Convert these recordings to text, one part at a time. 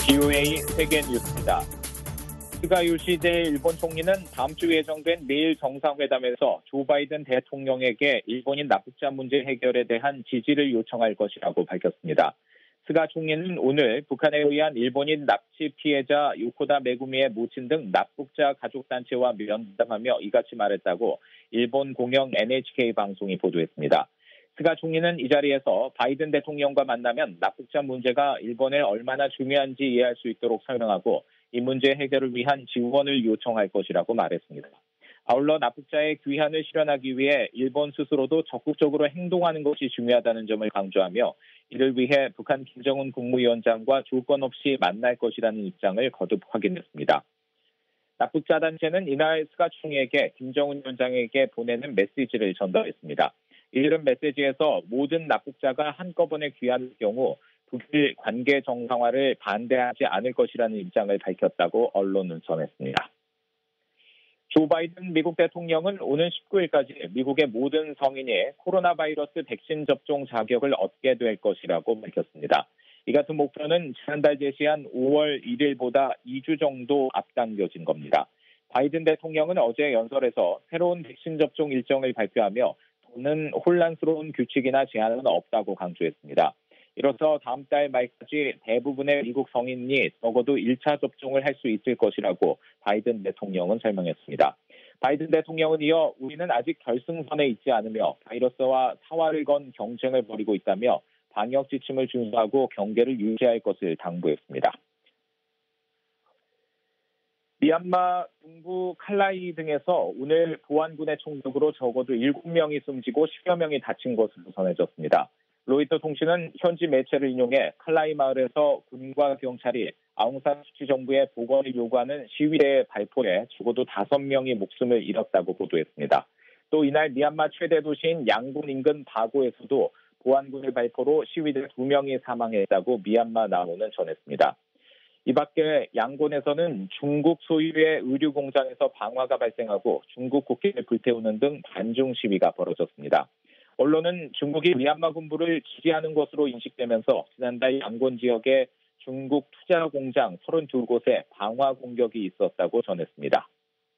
BOA 세계 뉴스입니다. 스가 요시히데 일본 총리는 다음 주 예정된 미일 정상회담에서 조 바이든 대통령에게 일본인 납북자 문제 해결에 대한 지지를 요청할 것이라고 밝혔습니다. 스가 총리는 오늘 북한에 의한 일본인 납치 피해자 요코다 메구미의 모친 등 납북자 가족단체와 면담하며 이같이 말했다고 일본 공영 NHK 방송이 보도했습니다. 스가 총리는 이 자리에서 바이든 대통령과 만나면 납북자 문제가 일본에 얼마나 중요한지 이해할 수 있도록 설명하고 이 문제 해결을 위한 지원을 요청할 것이라고 말했습니다. 아울러 납북자의 귀환을 실현하기 위해 일본 스스로도 적극적으로 행동하는 것이 중요하다는 점을 강조하며 이를 위해 북한 김정은 국무위원장과 조건 없이 만날 것이라는 입장을 거듭 확인했습니다. 납북자 단체는 이날 스가 총리에게 김정은 위원장에게 보내는 메시지를 전달했습니다. 이런 메시지에서 모든 납북자가 한꺼번에 귀환할 경우 북일 관계 정상화를 반대하지 않을 것이라는 입장을 밝혔다고 언론은 전했습니다. 조 바이든 미국 대통령은 오는 19일까지 미국의 모든 성인이 코로나 바이러스 백신 접종 자격을 얻게 될 것이라고 밝혔습니다. 이 같은 목표는 지난달 제시한 5월 1일보다 2주 정도 앞당겨진 겁니다. 바이든 대통령은 어제 연설에서 새로운 백신 접종 일정을 발표하며 더는 혼란스러운 규칙이나 제한은 없다고 강조했습니다. 이로써 다음 달 말까지 대부분의 미국 성인이 적어도 1차 접종을 할 수 있을 것이라고 바이든 대통령은 설명했습니다. 바이든 대통령은 이어 우리는 아직 결승선에 있지 않으며 바이러스와 사활을 건 경쟁을 벌이고 있다며 방역 지침을 준수하고 경계를 유지할 것을 당부했습니다. 미얀마 동부 칼라이 등에서 오늘 보안군의 총격으로 적어도 7명이 숨지고 10여 명이 다친 것으로 전해졌습니다. 로이터 통신은 현지 매체를 인용해 칼라이 마을에서 군과 경찰이 아웅산 수치 정부의 복원을 요구하는 시위대의 발포에 적어도 5명이 목숨을 잃었다고 보도했습니다. 또 이날 미얀마 최대 도시인 양곤 인근 바고에서도 보안군을 발포로 시위대 2명이 사망했다고 미얀마 나무는 전했습니다. 이 밖에 양곤에서는 중국 소유의 의류 공장에서 방화가 발생하고 중국 국기를 불태우는 등 반중 시위가 벌어졌습니다. 언론은 중국이 미얀마 군부를 지지하는 것으로 인식되면서 지난달 양곤 지역에 중국 투자 공장 32곳에 방화 공격이 있었다고 전했습니다.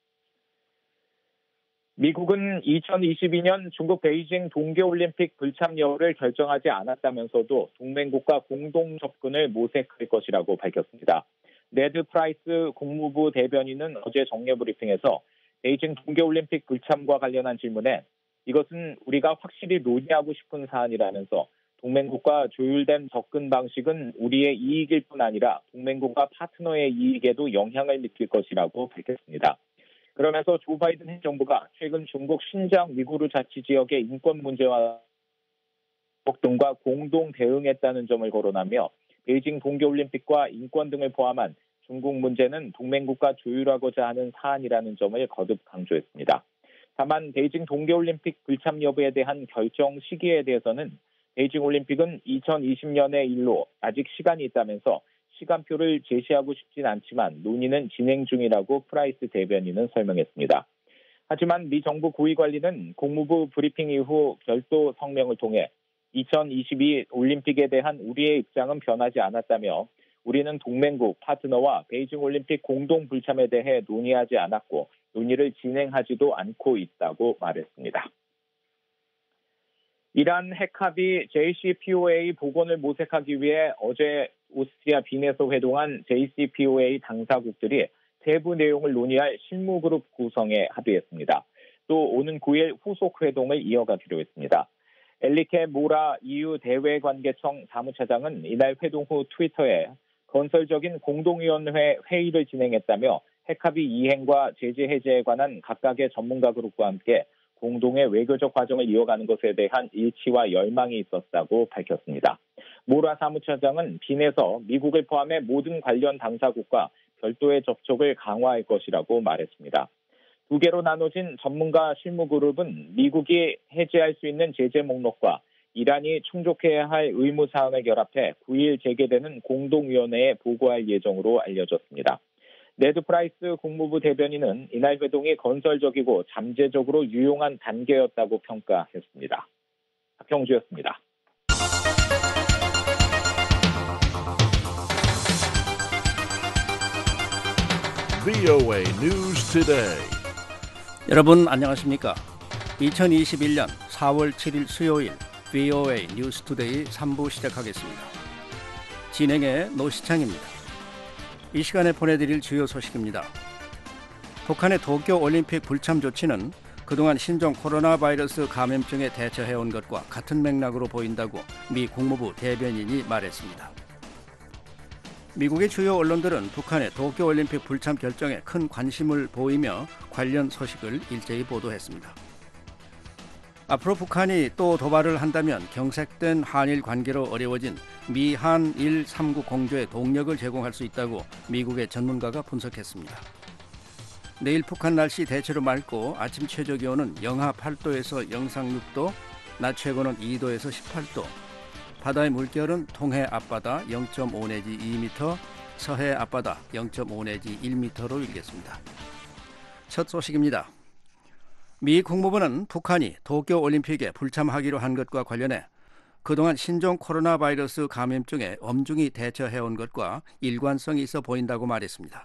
미국은 2022년 중국 베이징 동계올림픽 불참 여부를 결정하지 않았다면서도 동맹국가 공동 접근을 모색할 것이라고 밝혔습니다. 네드 프라이스 국무부 대변인은 어제 정례 브리핑에서 베이징 동계올림픽 불참과 관련한 질문에 이것은 우리가 확실히 논의하고 싶은 사안이라면서 동맹국가 조율된 접근 방식은 우리의 이익일 뿐 아니라 동맹국가 파트너의 이익에도 영향을 미칠 것이라고 밝혔습니다. 그러면서 조 바이든 행정부가 최근 중국 신장 위구르 자치 지역의 인권 문제와 등과 공동 대응했다는 점을 거론하며 베이징 동계올림픽과 인권 등을 포함한 중국 문제는 동맹국가 조율하고자 하는 사안이라는 점을 거듭 강조했습니다. 다만 베이징 동계올림픽 불참 여부에 대한 결정 시기에 대해서는 베이징 올림픽은 2020년의 일로 아직 시간이 있다면서 시간표를 제시하고 싶진 않지만 논의는 진행 중이라고 프라이스 대변인은 설명했습니다. 하지만 미 정부 고위 관리는 국무부 브리핑 이후 별도 성명을 통해 2022 올림픽에 대한 우리의 입장은 변하지 않았다며 우리는 동맹국 파트너와 베이징 올림픽 공동 불참에 대해 논의하지 않았고 논의를 진행하지도 않고 있다고 말했습니다. 이란 핵합의 JCPOA 복원을 모색하기 위해 어제 오스트리아 빈에서 회동한 JCPOA 당사국들이 세부 내용을 논의할 실무그룹 구성에 합의했습니다. 또 오는 9일 후속 회동을 이어가기로 했습니다. 엘리케 모라 EU 대외관계청 사무차장은 이날 회동 후 트위터에 건설적인 공동위원회 회의를 진행했다며 핵합의 이행과 제재 해제에 관한 각각의 전문가 그룹과 함께 공동의 외교적 과정을 이어가는 것에 대한 일치와 열망이 있었다고 밝혔습니다. 모라 사무처장은 빈에서 미국을 포함해 모든 관련 당사국과 별도의 접촉을 강화할 것이라고 말했습니다. 두 개로 나눠진 전문가 실무그룹은 미국이 해제할 수 있는 제재 목록과 이란이 충족해야 할 의무사항을 결합해 9일 재개되는 공동위원회에 보고할 예정으로 알려졌습니다. 네드 프라이스 국무부 대변인은 이날 회동이 건설적이고 잠재적으로 유용한 단계였다고 평가했습니다. 박형주였습니다. VOA News Today. 여러분 안녕하십니까? 2021년 4월 7일 수요일 VOA News Today 3부 시작하겠습니다. 진행의 노시창입니다. 이 시간에 보내드릴 주요 소식입니다. 북한의 도쿄올림픽 불참 조치는 그동안 신종 코로나 바이러스 감염증에 대처해온 것과 같은 맥락으로 보인다고 미 국무부 대변인이 말했습니다. 미국의 주요 언론들은 북한의 도쿄올림픽 불참 결정에 큰 관심을 보이며 관련 소식을 일제히 보도했습니다. 앞으로 북한이 또 도발을 한다면 경색된 한일 관계로 어려워진 미한일 3국 공조에 동력을 제공할 수 있다고 미국의 전문가가 분석했습니다. 내일 북한 날씨 대체로 맑고 아침 최저기온은 영하 8도에서 영상 6도, 낮 최고는 2도에서 18도, 바다의 물결은 동해 앞바다 0.5 내지 2m, 서해 앞바다 0.5 내지 1m로 일겠습니다. 첫 소식입니다. 미 국무부는 북한이 도쿄올림픽에 불참하기로 한 것과 관련해 그동안 신종 코로나 바이러스 감염증에 엄중히 대처해온 것과 일관성이 있어 보인다고 말했습니다.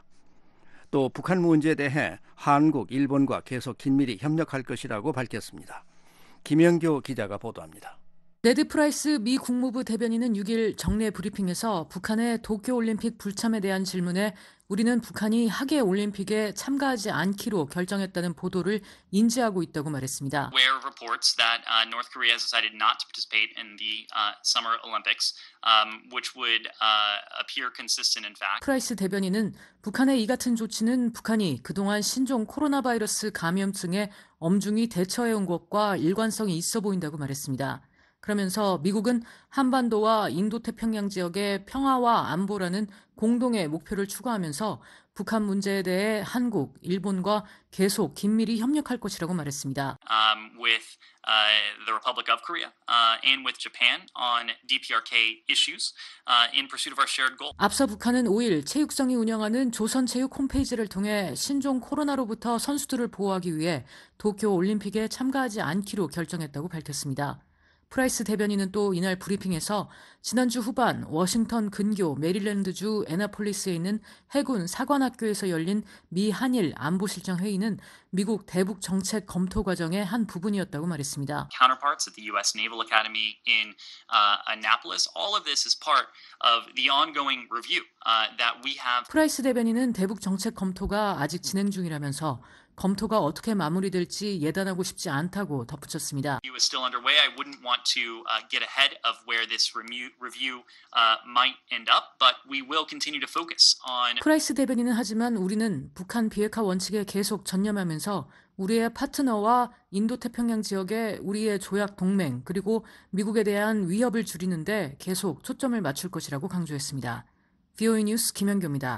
또 북한 문제에 대해 한국, 일본과 계속 긴밀히 협력할 것이라고 밝혔습니다. 김영교 기자가 보도합니다. 네드 프라이스 미 국무부 대변인은 6일 정례 브리핑에서 북한의 도쿄올림픽 불참에 대한 질문에 우리는 북한이 하계올림픽에 참가하지 않기로 결정했다는 보도를 인지하고 있다고 말했습니다. Where reports that North Korea has decided not to participate in the Summer Olympics, which would appear consistent in fact. 프라이스 대변인은 북한의 이 같은 조치는 북한이 그동안 신종 코로나 바이러스 감염증에 엄중히 대처해온 것과 일관성이 있어 보인다고 말했습니다. 그러면서 미국은 한반도와 인도태평양 지역의 평화와 안보라는 공동의 목표를 추구하면서 북한 문제에 대해 한국, 일본과 계속 긴밀히 협력할 것이라고 말했습니다. With the Republic of Korea and with Japan on DPRK issues in pursuit of our shared goal. 앞서 북한은 5일 체육성이 운영하는 조선체육 홈페이지를 통해 신종 코로나로부터 선수들을 보호하기 위해 도쿄올림픽에 참가하지 않기로 결정했다고 밝혔습니다. 프라이스 대변인은 또 이날 브리핑에서 지난주 후반 워싱턴 근교 메릴랜드주 애나폴리스에 있는 해군 사관학교에서 열린 미 한일 안보실장 회의는 미국 대북 정책 검토 과정의 한 부분이었다고 말했습니다. Counterparts at the U.S. Naval Academy in Annapolis, all of this is part of the ongoing review that we have. 프라이스 대변인은 대북 정책 검토가 아직 진행 중이라면서 검토가 어떻게 마무리될지 예단하고 싶지 않다고 덧붙였습니다. Review is still underway. I wouldn't want to get ahead of where this review might end up, but we will continue to focus on. 프라이스 대변인은 하지만 우리는 북한 비핵화 원칙에 계속 전념하면서 우리의 파트너와 인도태평양 지역의 우리의 조약 동맹 그리고 미국에 대한 위협을 줄이는데 계속 초점을 맞출 것이라고 강조했습니다. VOA 뉴스 김현교입니다.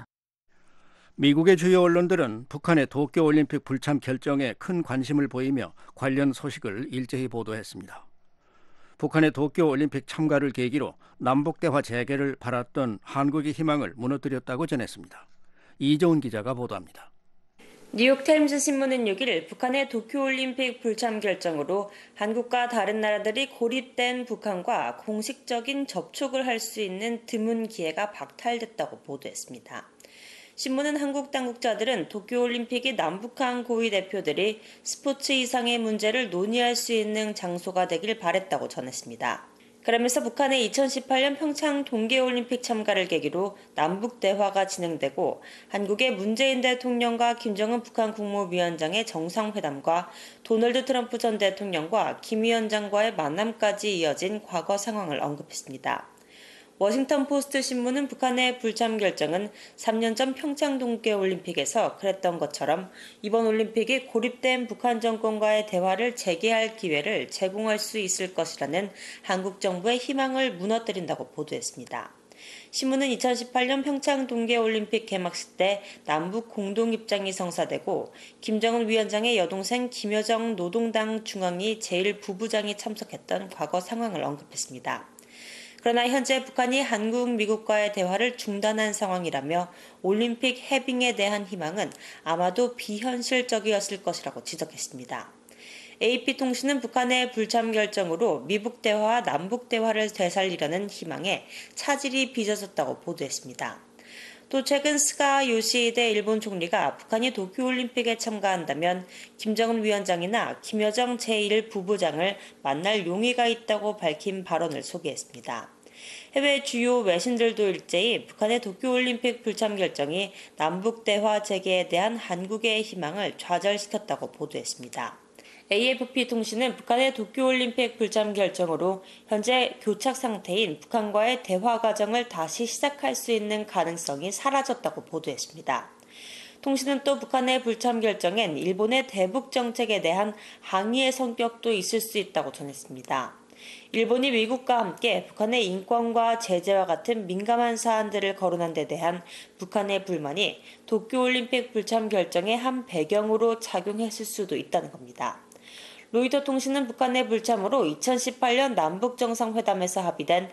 미국의 주요 언론들은 북한의 도쿄올림픽 불참 결정에 큰 관심을 보이며 관련 소식을 일제히 보도했습니다. 북한의 도쿄올림픽 참가를 계기로 남북대화 재개를 바랐던 한국의 희망을 무너뜨렸다고 전했습니다. 이종훈 기자가 보도합니다. 뉴욕타임스 신문은 6일 북한의 도쿄올림픽 불참 결정으로 한국과 다른 나라들이 고립된 북한과 공식적인 접촉을 할 수 있는 드문 기회가 박탈됐다고 보도했습니다. 신문은 한국 당국자들은 도쿄올림픽이 남북한 고위 대표들이 스포츠 이상의 문제를 논의할 수 있는 장소가 되길 바랬다고 전했습니다. 그러면서 북한의 2018년 평창 동계올림픽 참가를 계기로 남북 대화가 진행되고 한국의 문재인 대통령과 김정은 북한 국무위원장의 정상회담과 도널드 트럼프 전 대통령과 김 위원장과의 만남까지 이어진 과거 상황을 언급했습니다. 워싱턴 포스트 신문은 북한의 불참 결정은 3년 전 평창 동계올림픽에서 그랬던 것처럼 이번 올림픽이 고립된 북한 정권과의 대화를 재개할 기회를 제공할 수 있을 것이라는 한국 정부의 희망을 무너뜨린다고 보도했습니다. 신문은 2018년 평창 동계올림픽 개막식 때 남북 공동 입장이 성사되고 김정은 위원장의 여동생 김여정 노동당 중앙위 제1부부장이 참석했던 과거 상황을 언급했습니다. 그러나 현재 북한이 한국, 미국과의 대화를 중단한 상황이라며 올림픽 해빙에 대한 희망은 아마도 비현실적이었을 것이라고 지적했습니다. AP통신은 북한의 불참 결정으로 미북 대화와 남북 대화를 되살리려는 희망에 차질이 빚어졌다고 보도했습니다. 또 최근 스가 요시히데 일본 총리가 북한이 도쿄올림픽에 참가한다면 김정은 위원장이나 김여정 제1부부장을 만날 용의가 있다고 밝힌 발언을 소개했습니다. 해외 주요 외신들도 일제히 북한의 도쿄올림픽 불참 결정이 남북대화 재개에 대한 한국의 희망을 좌절시켰다고 보도했습니다. AFP 통신은 북한의 도쿄올림픽 불참 결정으로 현재 교착 상태인 북한과의 대화 과정을 다시 시작할 수 있는 가능성이 사라졌다고 보도했습니다. 통신은 또 북한의 불참 결정엔 일본의 대북 정책에 대한 항의의 성격도 있을 수 있다고 전했습니다. 일본이 미국과 함께 북한의 인권과 제재와 같은 민감한 사안들을 거론한 데 대한 북한의 불만이 도쿄올림픽 불참 결정의 한 배경으로 작용했을 수도 있다는 겁니다. 로이터 통신은 북한의 불참으로 2018년 남북정상회담에서 합의된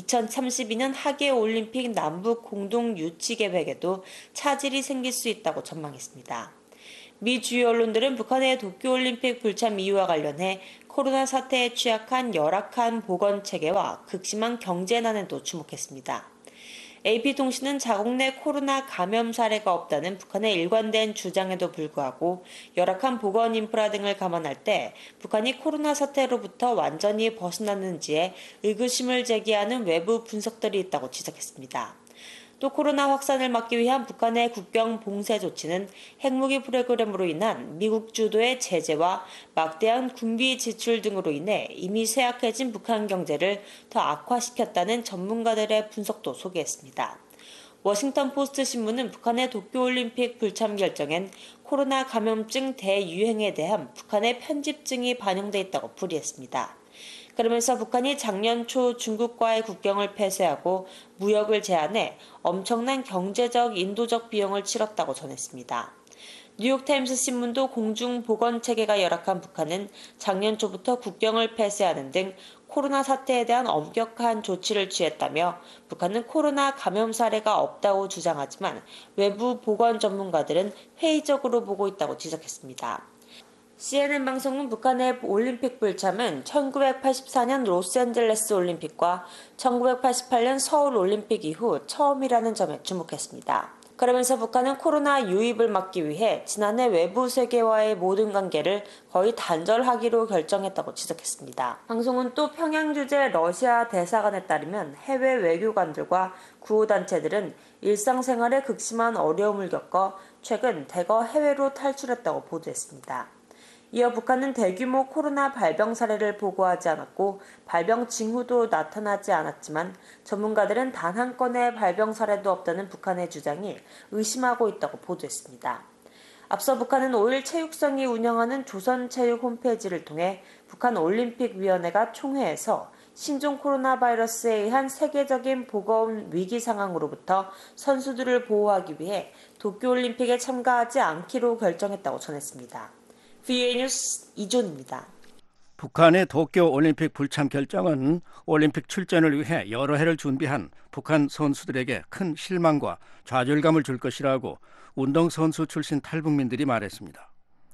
2032년 하계올림픽 남북 공동 유치 계획에도 차질이 생길 수 있다고 전망했습니다. 미 주요 언론들은 북한의 도쿄올림픽 불참 이유와 관련해 코로나 사태에 취약한 열악한 보건체계와 극심한 경제난에도 주목했습니다. AP통신은 자국 내 코로나 감염 사례가 없다는 북한의 일관된 주장에도 불구하고 열악한 보건 인프라 등을 감안할 때 북한이 코로나 사태로부터 완전히 벗어났는지에 의구심을 제기하는 외부 분석들이 있다고 지적했습니다. 또 코로나 확산을 막기 위한 북한의 국경 봉쇄 조치는 핵무기 프로그램으로 인한 미국 주도의 제재와 막대한 군비 지출 등으로 인해 이미 쇠약해진 북한 경제를 더 악화시켰다는 전문가들의 분석도 소개했습니다. 워싱턴 포스트 신문은 북한의 도쿄올림픽 불참 결정엔 코로나 감염증 대유행에 대한 북한의 편집증이 반영돼 있다고 풀이했습니다. 그러면서 북한이 작년 초 중국과의 국경을 폐쇄하고 무역을 제한해 엄청난 경제적, 인도적 비용을 치렀다고 전했습니다. 뉴욕타임스 신문도 공중보건체계가 열악한 북한은 작년 초부터 국경을 폐쇄하는 등 코로나 사태에 대한 엄격한 조치를 취했다며 북한은 코로나 감염 사례가 없다고 주장하지만 외부 보건 전문가들은 회의적으로 보고 있다고 지적했습니다. CNN 방송은 북한의 올림픽 불참은 1984년 로스앤젤레스 올림픽과 1988년 서울 올림픽 이후 처음이라는 점에 주목했습니다. 그러면서 북한은 코로나 유입을 막기 위해 지난해 외부 세계와의 모든 관계를 거의 단절하기로 결정했다고 지적했습니다. 방송은 또 평양 주재 러시아 대사관에 따르면 해외 외교관들과 구호단체들은 일상생활에 극심한 어려움을 겪어 최근 대거 해외로 탈출했다고 보도했습니다. 이어 북한은 대규모 코로나 발병 사례를 보고하지 않았고 발병 징후도 나타나지 않았지만 전문가들은 단 한 건의 발병 사례도 없다는 북한의 주장이 의심하고 있다고 보도했습니다. 앞서 북한은 5일 체육성이 운영하는 조선체육 홈페이지를 통해 북한올림픽위원회가 총회에서 신종 코로나 바이러스에 의한 세계적인 보건 위기 상황으로부터 선수들을 보호하기 위해 도쿄올림픽에 참가하지 않기로 결정했다고 전했습니다. VOA 뉴스 이존입니다. 북한의 도쿄올림픽 불참 결정은 올림픽 출전을 위해 여러 해를 준비한 북한 선수들에게 큰 실망과 좌절감을 줄 것이라고 운동선수 출신 탈북민들이 말했습니다.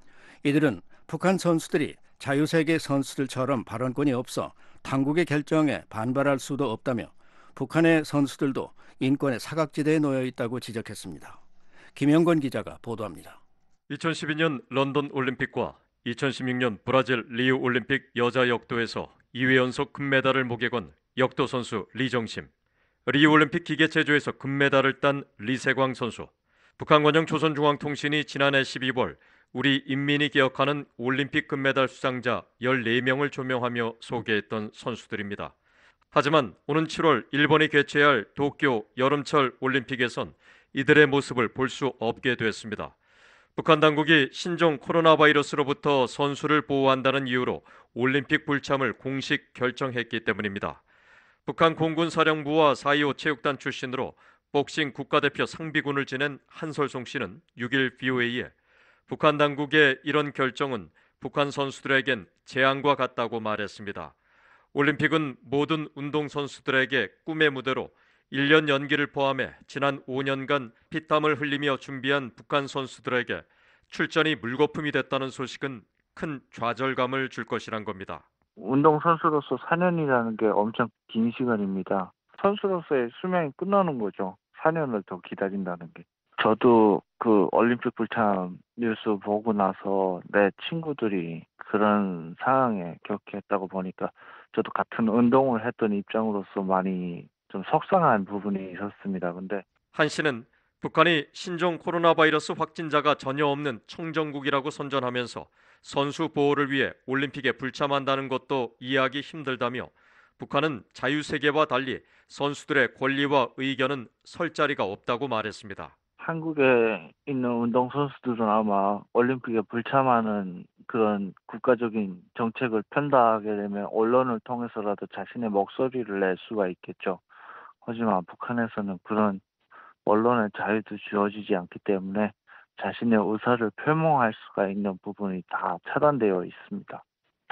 이들은 북한 선수들이 자유세계 선수들처럼 발언권이 없어 당국의 결정에 반발할 수도 없다며 북한의 선수들도 인권의 사각지대에 놓여 있다고 지적했습니다. 김영건 기자가 보도합니다. 2012년 런던 올림픽과 2016년 브라질 리우 올림픽 여자 역도에서 2회 연속 금메달을 목에 건 역도 선수 리정심, 리우 올림픽 기계체조에서 금메달을 딴 리세광 선수, 북한 관영 조선중앙통신이 지난해 12월 우리 인민이 기억하는 올림픽 금메달 수상자 14명을 조명하며 소개했던 선수들입니다. 하지만 오는 7월 일본이 개최할 도쿄 여름철 올림픽에선 이들의 모습을 볼 수 없게 됐습니다. 북한 당국이 신종 코로나 바이러스로부터 선수를 보호한다는 이유로 올림픽 불참을 공식 결정했기 때문입니다. 북한 공군사령부와 4.25 체육단 출신으로 복싱 국가대표 상비군을 지낸 한설송 씨는 6일 VOA에 북한 당국의 이런 결정은 북한 선수들에겐 재앙과 같다고 말했습니다. 올림픽은 모든 운동선수들에게 꿈의 무대로 1년 연기를 포함해 지난 5년간 피땀을 흘리며 준비한 북한 선수들에게 출전이 물거품이 됐다는 소식은 큰 좌절감을 줄 것이란 겁니다. 운동선수로서 4년이라는 게 엄청 긴 시간입니다. 선수로서의 수명이 끝나는 거죠. 4년을 더 기다린다는 게. 저도 그 올림픽 불참 뉴스 보고 나서 내 친구들이 그런 상황에 겪했다고 보니까 저도 같은 운동을 했던 입장으로서 많이 좀 속상한 부분이 있었습니다. 근데 한 씨는 북한이 신종 코로나 바이러스 확진자가 전혀 없는 청정국이라고 선전하면서 선수 보호를 위해 올림픽에 불참한다는 것도 이해하기 힘들다며 북한은 자유세계와 달리 선수들의 권리와 의견은 설 자리가 없다고 말했습니다. 한국에 있는 운동선수들은 아마 올림픽에 불참하는 그런 국가적인 정책을 편다하게 되면 언론을 통해서라도 자신의 목소리를 낼 수가 있겠죠. 하지만 북한에서는 그런 언론의 자유도 주어지지 않기 때문에 자신의 의사를 표명할 수가 있는 부분이 다 차단되어 있습니다.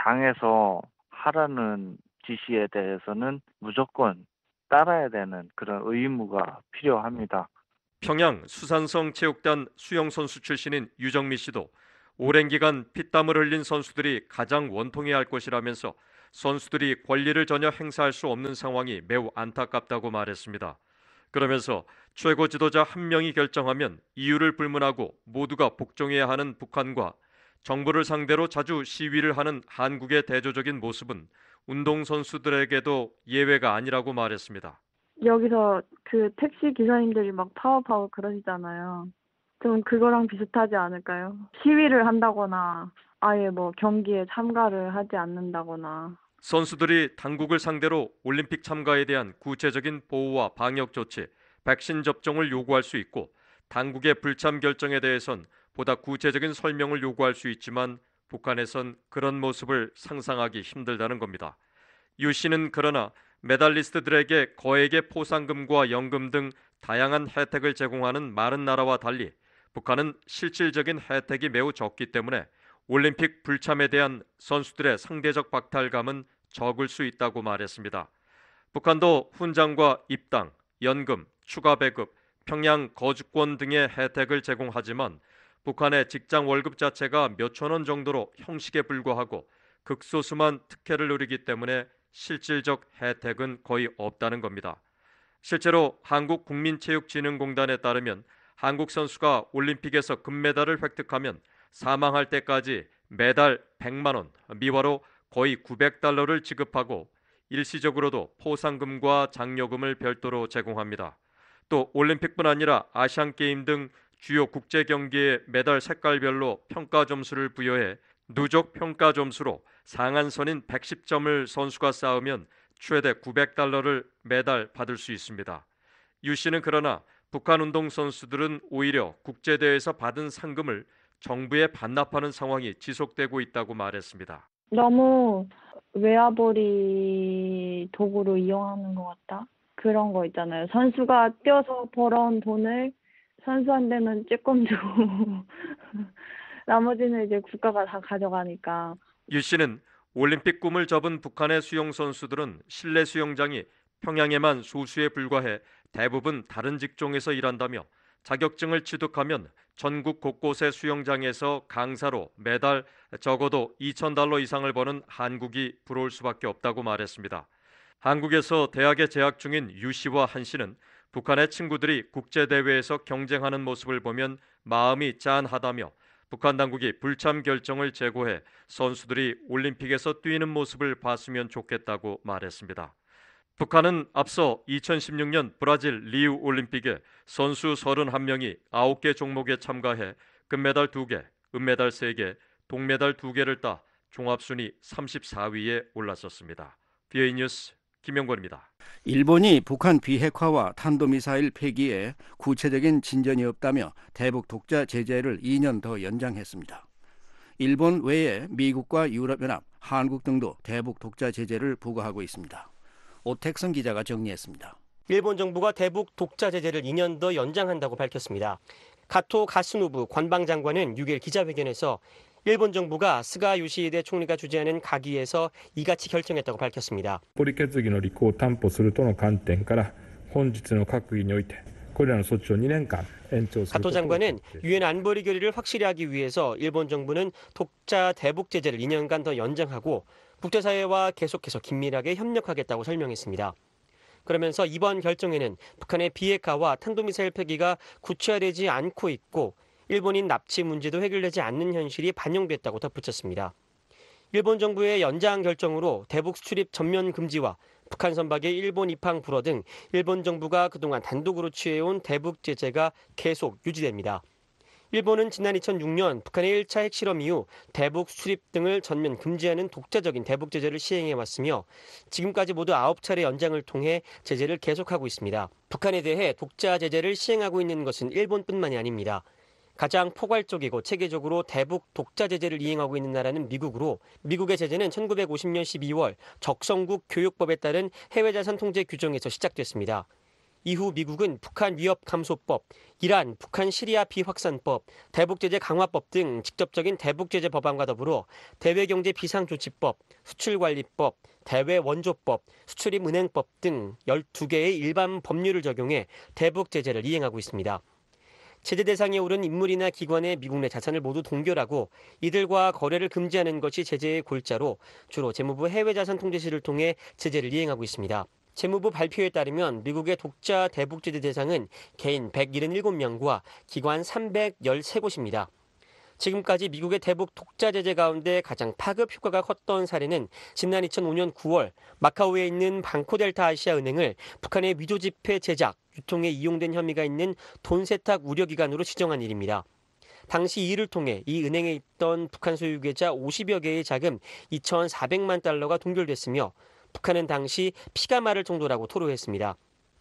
당에서 하라는 지시에 대해서는 무조건 따라야 되는 그런 의무가 필요합니다. 평양 수산성 체육단 수영선수 출신인 유정미 씨도 오랜 기간 피땀을 흘린 선수들이 가장 원통해할 것이라면서 선수들이 권리를 전혀 행사할 수 없는 상황이 매우 안타깝다고 말했습니다. 그러면서 최고 지도자 한 명이 결정하면 이유를 불문하고 모두가 복종해야 하는 북한과 정부를 상대로 자주 시위를 하는 한국의 대조적인 모습은 운동선수들에게도 예외가 아니라고 말했습니다. 여기서 그 택시 기사님들이 막 파워 그러시잖아요. 좀 그거랑 비슷하지 않을까요? 시위를 한다거나 아예 뭐 경기에 참가를 하지 않는다거나. 선수들이 당국을 상대로 올림픽 참가에 대한 구체적인 보호와 방역 조치, 백신 접종을 요구할 수 있고 당국의 불참 결정에 대해선 보다 구체적인 설명을 요구할 수 있지만 북한에선 그런 모습을 상상하기 힘들다는 겁니다. 유 씨는 그러나 메달리스트들에게 거액의 포상금과 연금 등 다양한 혜택을 제공하는 많은 나라와 달리 북한은 실질적인 혜택이 매우 적기 때문에 올림픽 불참에 대한 선수들의 상대적 박탈감은 적을 수 있다고 말했습니다. 북한도 훈장과 입당, 연금, 추가 배급, 평양 거주권 등의 혜택을 제공하지만 북한의 직장 월급 자체가 몇천 원 정도로 형식에 불과하고 극소수만 특혜를 누리기 때문에 실질적 혜택은 거의 없다는 겁니다. 실제로 한국국민체육진흥공단에 따르면 한국 선수가 올림픽에서 금메달을 획득하면 사망할 때까지 매달 100만 원, 미화로 거의 900달러를 지급하고 일시적으로도 포상금과 장려금을 별도로 제공합니다. 또 올림픽뿐 아니라 아시안게임 등 주요 국제 경기의 메달 색깔별로 평가 점수를 부여해 누적 평가 점수로 상한선인 110점을 선수가 쌓으면 최대 900달러를 매달 받을 수 있습니다. 유 씨는 그러나 북한 운동선수들은 오히려 국제대회에서 받은 상금을 정부에 반납하는 상황이 지속되고 있다고 말했습니다. 너무 외화벌이 도구로 이용하는 것 같다? 그런 거 있잖아요. 선수가 뛰어서 벌어온 돈을 선수한테는 조금 주고 나머지는 이제 국가가 다 가져가니까. 유 씨는 올림픽 꿈을 접은 북한의 수영 선수들은 실내 수영장이 평양에만 소수에 불과해 대부분 다른 직종에서 일한다며 자격증을 취득하면 전국 곳곳의 수영장에서 강사로 매달 적어도 2,000달러 이상을 버는 한국이 부러울 수밖에 없다고 말했습니다. 한국에서 대학에 재학 중인 유 씨와 한 씨는 북한의 친구들이 국제대회에서 경쟁하는 모습을 보면 마음이 짠하다며 북한 당국이 불참 결정을 제고해 선수들이 올림픽에서 뛰는 모습을 봤으면 좋겠다고 말했습니다. 북한은 앞서 2016년 브라질 리우 올림픽에 선수 31명이 9개 종목에 참가해 금메달 2개, 은메달 3개, 동메달 2개를 따 종합순위 34위에 올랐었습니다. BA 뉴스 김영권입니다. 일본이 북한 비핵화와 탄도미사일 폐기에 구체적인 진전이 없다며 대북 독자 제재를 2년 더 연장했습니다. 일본 외에 미국과 유럽연합, 한국 등도 대북 독자 제재를 부과하고 있습니다. 오택성 기자가 정리했습니다. 일본 정부가 대북 독자 제재를 2년 더 연장한다고 밝혔습니다. 가토 가스노부 관방장관은 6일 기자회견에서 일본 정부가 스가 요시히데 총리가 주재하는 가기에서 이같이 결정했다고 밝혔습니다. 安保理決議の履行を担保するとの観点から本日の閣議においてこれらの措置を2年間延長する 가토 장관은 유엔 안보리 결의를 확실히 하기 위해서 일본 정부는 독자 대북 제재를 2년간 더 연장하고 국제사회와 계속해서 긴밀하게 협력하겠다고 설명했습니다. 그러면서 이번 결정에는 북한의 비핵화와 탄도미사일 폐기가 구체화되지 않고 있고 일본인 납치 문제도 해결되지 않는 현실이 반영됐다고 덧붙였습니다. 일본 정부의 연장 결정으로 대북 수출입 전면 금지와 북한 선박의 일본 입항 불허 등 일본 정부가 그동안 단독으로 취해온 대북 제재가 계속 유지됩니다. 일본은 지난 2006년 북한의 1차 핵실험 이후 대북 수출입 등을 전면 금지하는 독자적인 대북 제재를 시행해왔으며 지금까지 모두 9차례 연장을 통해 제재를 계속하고 있습니다. 북한에 대해 독자 제재를 시행하고 있는 것은 일본뿐만이 아닙니다. 가장 포괄적이고 체계적으로 대북 독자 제재를 이행하고 있는 나라는 미국으로 미국의 제재는 1950년 12월 적성국 교육법에 따른 해외자산 통제 규정에서 시작됐습니다. 이후 미국은 북한 위협 감소법, 이란, 북한 시리아 비확산법, 대북제재 강화법 등 직접적인 대북제재 법안과 더불어 대외경제 비상조치법, 수출관리법, 대외원조법, 수출입은행법 등 12개의 일반 법률을 적용해 대북제재를 이행하고 있습니다. 제재 대상에 오른 인물이나 기관의 미국 내 자산을 모두 동결하고 이들과 거래를 금지하는 것이 제재의 골자로 주로 재무부 해외자산통제실을 통해 제재를 이행하고 있습니다. 재무부 발표에 따르면 미국의 독자 대북제재 대상은 개인 177명과 기관 313곳입니다. 지금까지 미국의 대북 독자 제재 가운데 가장 파급 효과가 컸던 사례는 지난 2005년 9월 마카오에 있는 방코델타 아시아은행을 북한의 위조지폐 제작, 유통에 이용된 혐의가 있는 돈 세탁 우려기관으로 지정한 일입니다. 당시 이 일을 통해 이 은행에 있던 북한 소유 계좌 50여 개의 자금 2,400만 달러가 동결됐으며 북한은 당시 피가 마를 정도라고 토로했습니다.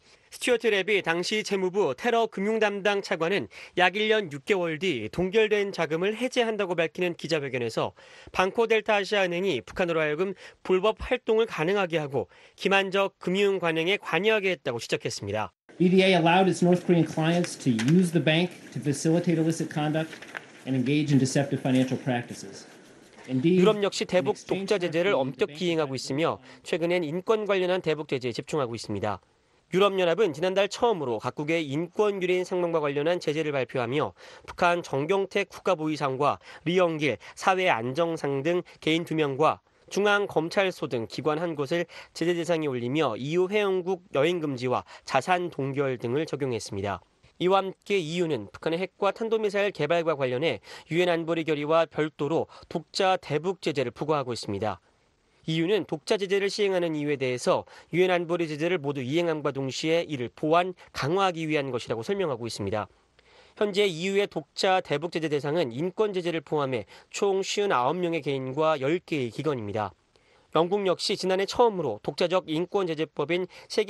스튜어트 랩이 당시 재무부 테러 금융 담당 차관은 약 1년 6개월 뒤 동결된 자금을 해제한다고 밝히는 기자회견에서 방코델타 아시아은행이 북한으로 하여금 불법 활동을 가능하게 하고 기만적 금융 관행에 관여하게 했다고 지적했습니다. BDA allowed its North Korean clients to use the bank to facilitate illicit conduct and engage in deceptive financial practices. 유럽 역시 대북 독자 제재를 엄격히 이행하고 있으며 최근엔 인권 관련한 대북 제재에 집중하고 있습니다. 유럽연합은 지난달 처음으로 각국의 인권 유린 상황과 관련한 제재를 발표하며 북한 정경택 국가보위상과 리영길 사회안정상 등 개인 2명과 중앙검찰소 등 기관 한 곳을 제재 대상에 올리며 EU 회원국 여행 금지와 자산 동결 등을 적용했습니다. 이와 함께 EU는 북한의 핵과 탄도미사일 개발과 관련해 유엔 안보리 결의와 별도로 독자 대북 제재를 부과하고 있습니다. EU는 독자 제재를 시행하는 이유에 대해서 유엔 안보리 제재를 모두 이행함과 동시에 이를 보완, 강화하기 위한 것이라고 설명하고 있습니다. 현재 EU의 독자 대북 제재 대상은 인권 제재를 포함해 총 59명의 개인과 10개의 기관입니다. 영국 역시 지난해 처음으로 독자적 인권제재법인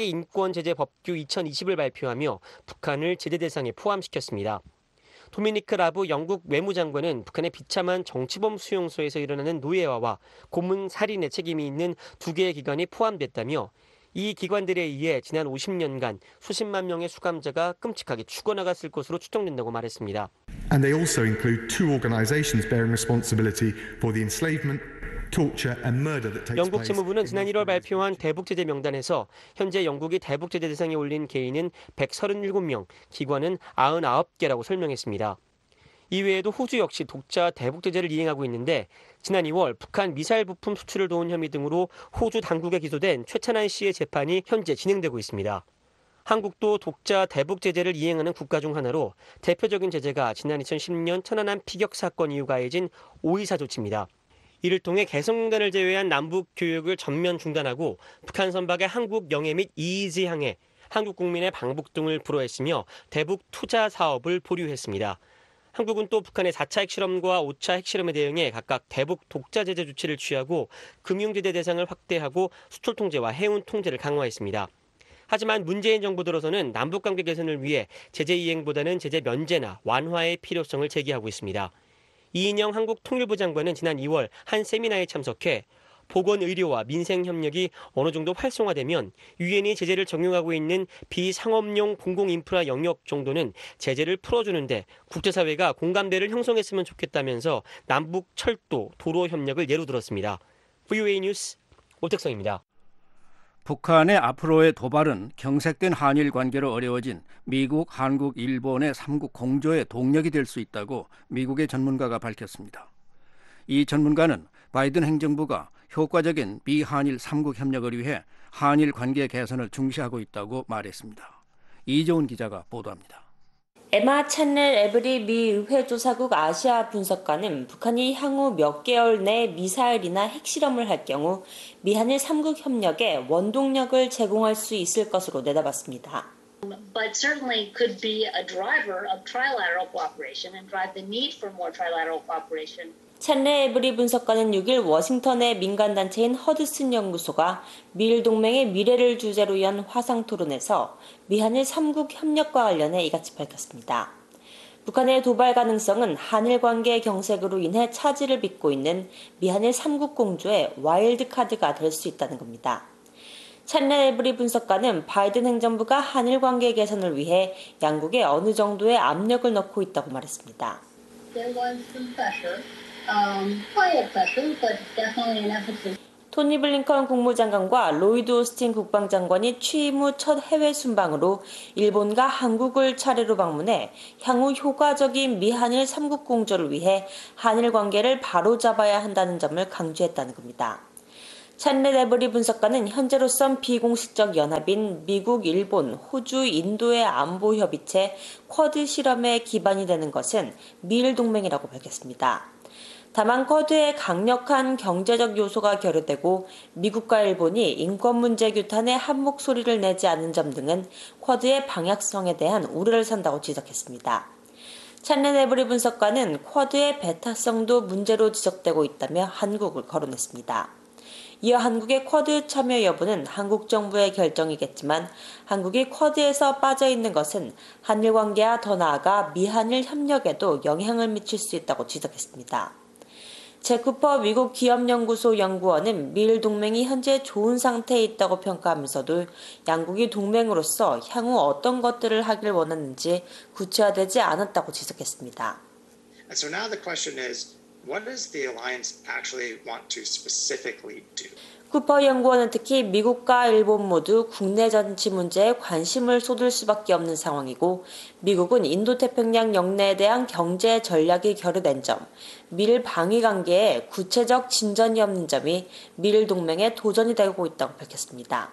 세계인권제재법규 2020을 발표하며 북한을 제재 대상에 포함시켰습니다. 도미니크 라브 영국 외무장관은 북한의 비참한 정치범 수용소에서 일어나는 노예화와 고문 살인의 책임이 있는 2개의 기관이 포함됐다며 이 기관들에 의해 지난 50년간 수십만 명의 수감자가 끔찍하게 죽어나갔을 것으로 추정된다고 말했습니다. And they also include 2 organizations bearing responsibility for the enslavement, torture and murder that takes place. 영국 재무부는 지난 1월 발표한 대북제재 명단에서 현재 영국이 대북제재 대상에 올린 개인은 137명, 기관은 99개라고 설명했습니다. 이외에도 호주 역시 독자 대북제재를 이행하고 있는데 지난 2월 북한 미사일 부품 수출을 도운 혐의 등으로 호주 당국에 기소된 최찬한 씨의 재판이 현재 진행되고 있습니다. 한국도 독자 대북제재를 이행하는 국가 중 하나로 대표적인 제재가 지난 2010년 천안함 피격 사건 이후 가해진 5.24 조치입니다. 이를 통해 개성공단을 제외한 남북 교육을 전면 중단하고 북한 선박의 한국 영해 및 EEZ 항해, 한국 국민의 방북 등을 불허했으며 대북 투자 사업을 보류했습니다. 한국은 또 북한의 4차 핵실험과 5차 핵실험에 대응해 각각 대북 독자 제재 조치를 취하고 금융제재 대상을 확대하고 수출 통제와 해운 통제를 강화했습니다. 하지만 문재인 정부 들어서는 남북관계 개선을 위해 제재 이행보다는 제재 면제나 완화의 필요성을 제기하고 있습니다. 이인영 한국통일부 장관은 지난 2월 한 세미나에 참석해 보건의료와 민생협력이 어느 정도 활성화되면 유엔이 제재를 적용하고 있는 비상업용 공공인프라 영역 정도는 제재를 풀어주는데 국제사회가 공감대를 형성했으면 좋겠다면서 남북 철도, 도로 협력을 예로 들었습니다. VOA 뉴스 오택성입니다. 북한의 앞으로의 도발은 경색된 한일 관계로 어려워진 미국, 한국, 일본의 3국 공조의 동력이 될 수 있다고 미국의 전문가가 밝혔습니다. 이 전문가는 바이든 행정부가 효과적인 미한일 3국 협력을 위해 한일 관계 개선을 중시하고 있다고 말했습니다. 이재훈 기자가 보도합니다. 에마 찬넬 에브리 미 의회조사국 아시아 분석관은 북한이 향후 몇 개월 내 미사일이나 핵실험을 할 경우 미한일 3국 협력에 원동력을 제공할 수 있을 것으로 내다봤습니다. But certainly could be a driver of trilateral cooperation and drive the need for more trilateral cooperation. 찬네 에브리 분석가는 6일 워싱턴의 민간단체인 허드슨 연구소가 미일 동맹의 미래를 주제로 연 화상토론에서 미한일 3국 협력과 관련해 이같이 밝혔습니다. 북한의 도발 가능성은 한일 관계 경색으로 인해 차질을 빚고 있는 미한일 3국 공조의 와일드 카드가 될 수 있다는 겁니다. 찬네 에브리 분석가는 바이든 행정부가 한일 관계 개선을 위해 양국에 어느 정도의 압력을 넣고 있다고 말했습니다. There was some pressure. Quiet pressure, but definitely an emphasis. 토니 블링컨 국무장관과 로이드 오스틴 국방장관이 취임 후 첫 해외 순방으로 일본과 한국을 차례로 방문해 향후 효과적인 미한일 3국 공조를 위해 한일 관계를 바로잡아야 한다는 점을 강조했다는 겁니다. 찬네 에브리 분석가는 현재로선 비공식적 연합인 미국, 일본, 호주, 인도의 안보 협의체 쿼드 실험의 기반이 되는 것은 미일 동맹이라고 밝혔습니다. 다만 쿼드에 강력한 경제적 요소가 결여되고 미국과 일본이 인권 문제 규탄에 한 목소리를 내지 않는 점 등은 쿼드의 방향성에 대한 우려를 산다고 지적했습니다. 찬네 에브리 분석가는 쿼드의 배타성도 문제로 지적되고 있다며 한국을 거론했습니다. 이어 한국의 쿼드 참여 여부는 한국 정부의 결정이겠지만 한국이 쿼드에서 빠져있는 것은 한일 관계와 더 나아가 미한일 협력에도 영향을 미칠 수 있다고 지적했습니다. 잭 쿠퍼 미국 기업연구소 연구원은 미일 동맹이 현재 좋은 상태에 있다고 평가하면서도 양국이 동맹으로서 향후 어떤 것들을 하길 원하는지 구체화되지 않았다고 지적했습니다. And so now the question is, what does the alliance actually want to specifically do? 쿠퍼 연구원은 특히 미국과 일본 모두 국내 정치 문제에 관심을 쏟을 수밖에 없는 상황이고 미국은 인도태평양 영내에 대한 경제 전략이 결여된 점, 미일 방위 관계에 구체적 진전이 없는 점이 미일 동맹의 도전이 되고 있다고 밝혔습니다.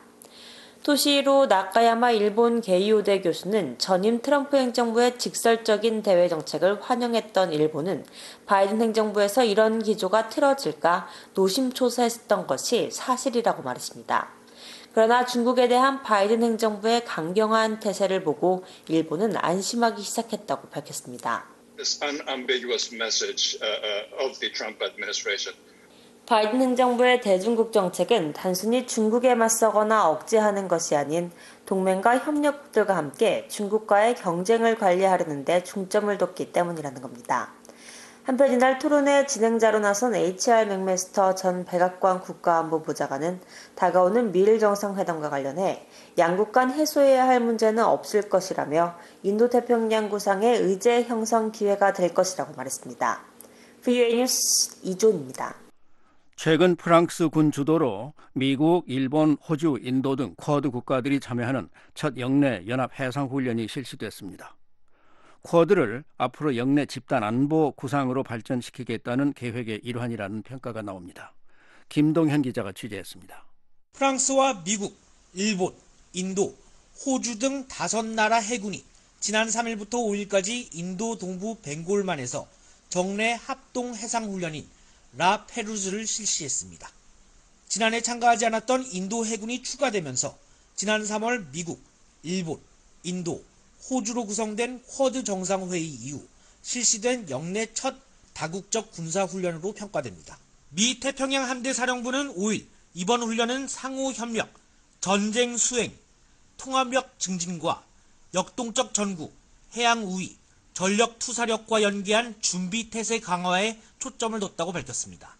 토시히로 나카야마 일본 게이오대 교수는 전임 트럼프 행정부의 직설적인 대외 정책을 환영했던 일본은 바이든 행정부에서 이런 기조가 틀어질까 노심초사했던 것이 사실이라고 말했습니다. 그러나 중국에 대한 바이든 행정부의 강경한 태세를 보고 일본은 안심하기 시작했다고 밝혔습니다. This unambiguous message of the Trump administration. 바이든 행정부의 대중국 정책은 단순히 중국에 맞서거나 억제하는 것이 아닌 동맹과 협력국들과 함께 중국과의 경쟁을 관리하려는 데 중점을 뒀기 때문이라는 겁니다. 한편 이날 토론회 진행자로 나선 HR 맥메스터 전 백악관 국가안보보좌관은 다가오는 미일 정상회담과 관련해 양국 간 해소해야 할 문제는 없을 것이라며 인도태평양 구상의 의제 형성 기회가 될 것이라고 말했습니다. VOA 뉴스 이존입니다. 최근 프랑스 군 주도로 미국, 일본, 호주, 인도 등 쿼드 국가들이 참여하는 첫 영내 연합 해상훈련이 실시됐습니다. 쿼드를 앞으로 영내 집단 안보 구상으로 발전시키겠다는 계획의 일환이라는 평가가 나옵니다. 김동현 기자가 취재했습니다. 프랑스와 미국, 일본, 인도, 호주 등 5나라 해군이 지난 3일부터 5일까지 인도 동부 벵골만에서 정례 합동 해상훈련인 라 페루즈를 실시했습니다. 지난해 참가하지 않았던 인도 해군이 추가되면서 지난 3월 미국, 일본, 인도, 호주로 구성된 쿼드 정상회의 이후 실시된 영내 첫 다국적 군사훈련으로 평가됩니다. 미 태평양 함대사령부는 5일 이번 훈련은 상호 협력, 전쟁 수행, 통합력 증진과 역동적 전구, 해양 우위, 전력 투사력과 연계한 준비 태세 강화에 초점을 뒀다고 밝혔습니다.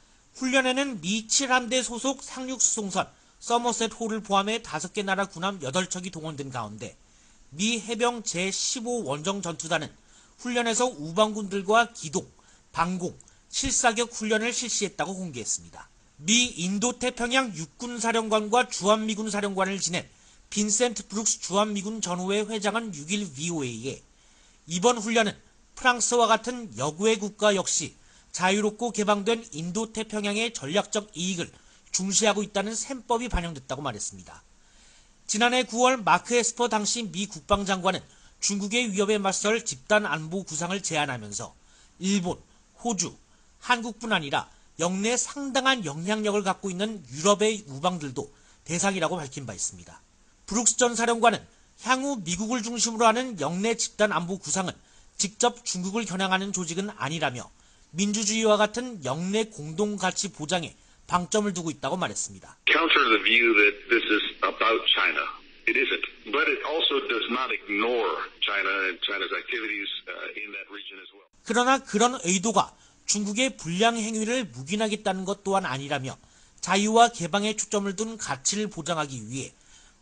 훈련에는 미 7함대 소속 상륙수송선 서머셋 호를 포함해 5개 나라 군함 8척이 동원된 가운데 미 해병 제15 원정 전투단은 훈련에서 우방군들과 기동, 방공, 실사격 훈련을 실시했다고 공개했습니다. 미 인도태평양 육군사령관과 주한미군 사령관을 지낸 빈센트 브룩스 주한미군 전후회 회장은 6일 VOA에 이번 훈련은 프랑스와 같은 역외 국가 역시 자유롭고 개방된 인도태평양의 전략적 이익을 중시하고 있다는 셈법이 반영됐다고 말했습니다. 지난해 9월 마크 에스퍼 당시 미 국방장관은 중국의 위협에 맞설 집단 안보 구상을 제안하면서 일본, 호주, 한국뿐 아니라 영내에 상당한 영향력을 갖고 있는 유럽의 우방들도 대상이라고 밝힌 바 있습니다. 브룩스 전 사령관은 향후 미국을 중심으로 하는 영내 집단 안보 구상은 직접 중국을 겨냥하는 조직은 아니라며 민주주의와 같은 영내 공동 가치 보장에 방점을 두고 있다고 말했습니다. Counter the view that this is about China. It isn't, but it also does not ignore China and China's activities in that region as well. 그러나 그런 의도가 중국의 불량 행위를 묵인하겠다는 것 또한 아니라며 자유와 개방에 초점을 둔 가치를 보장하기 위해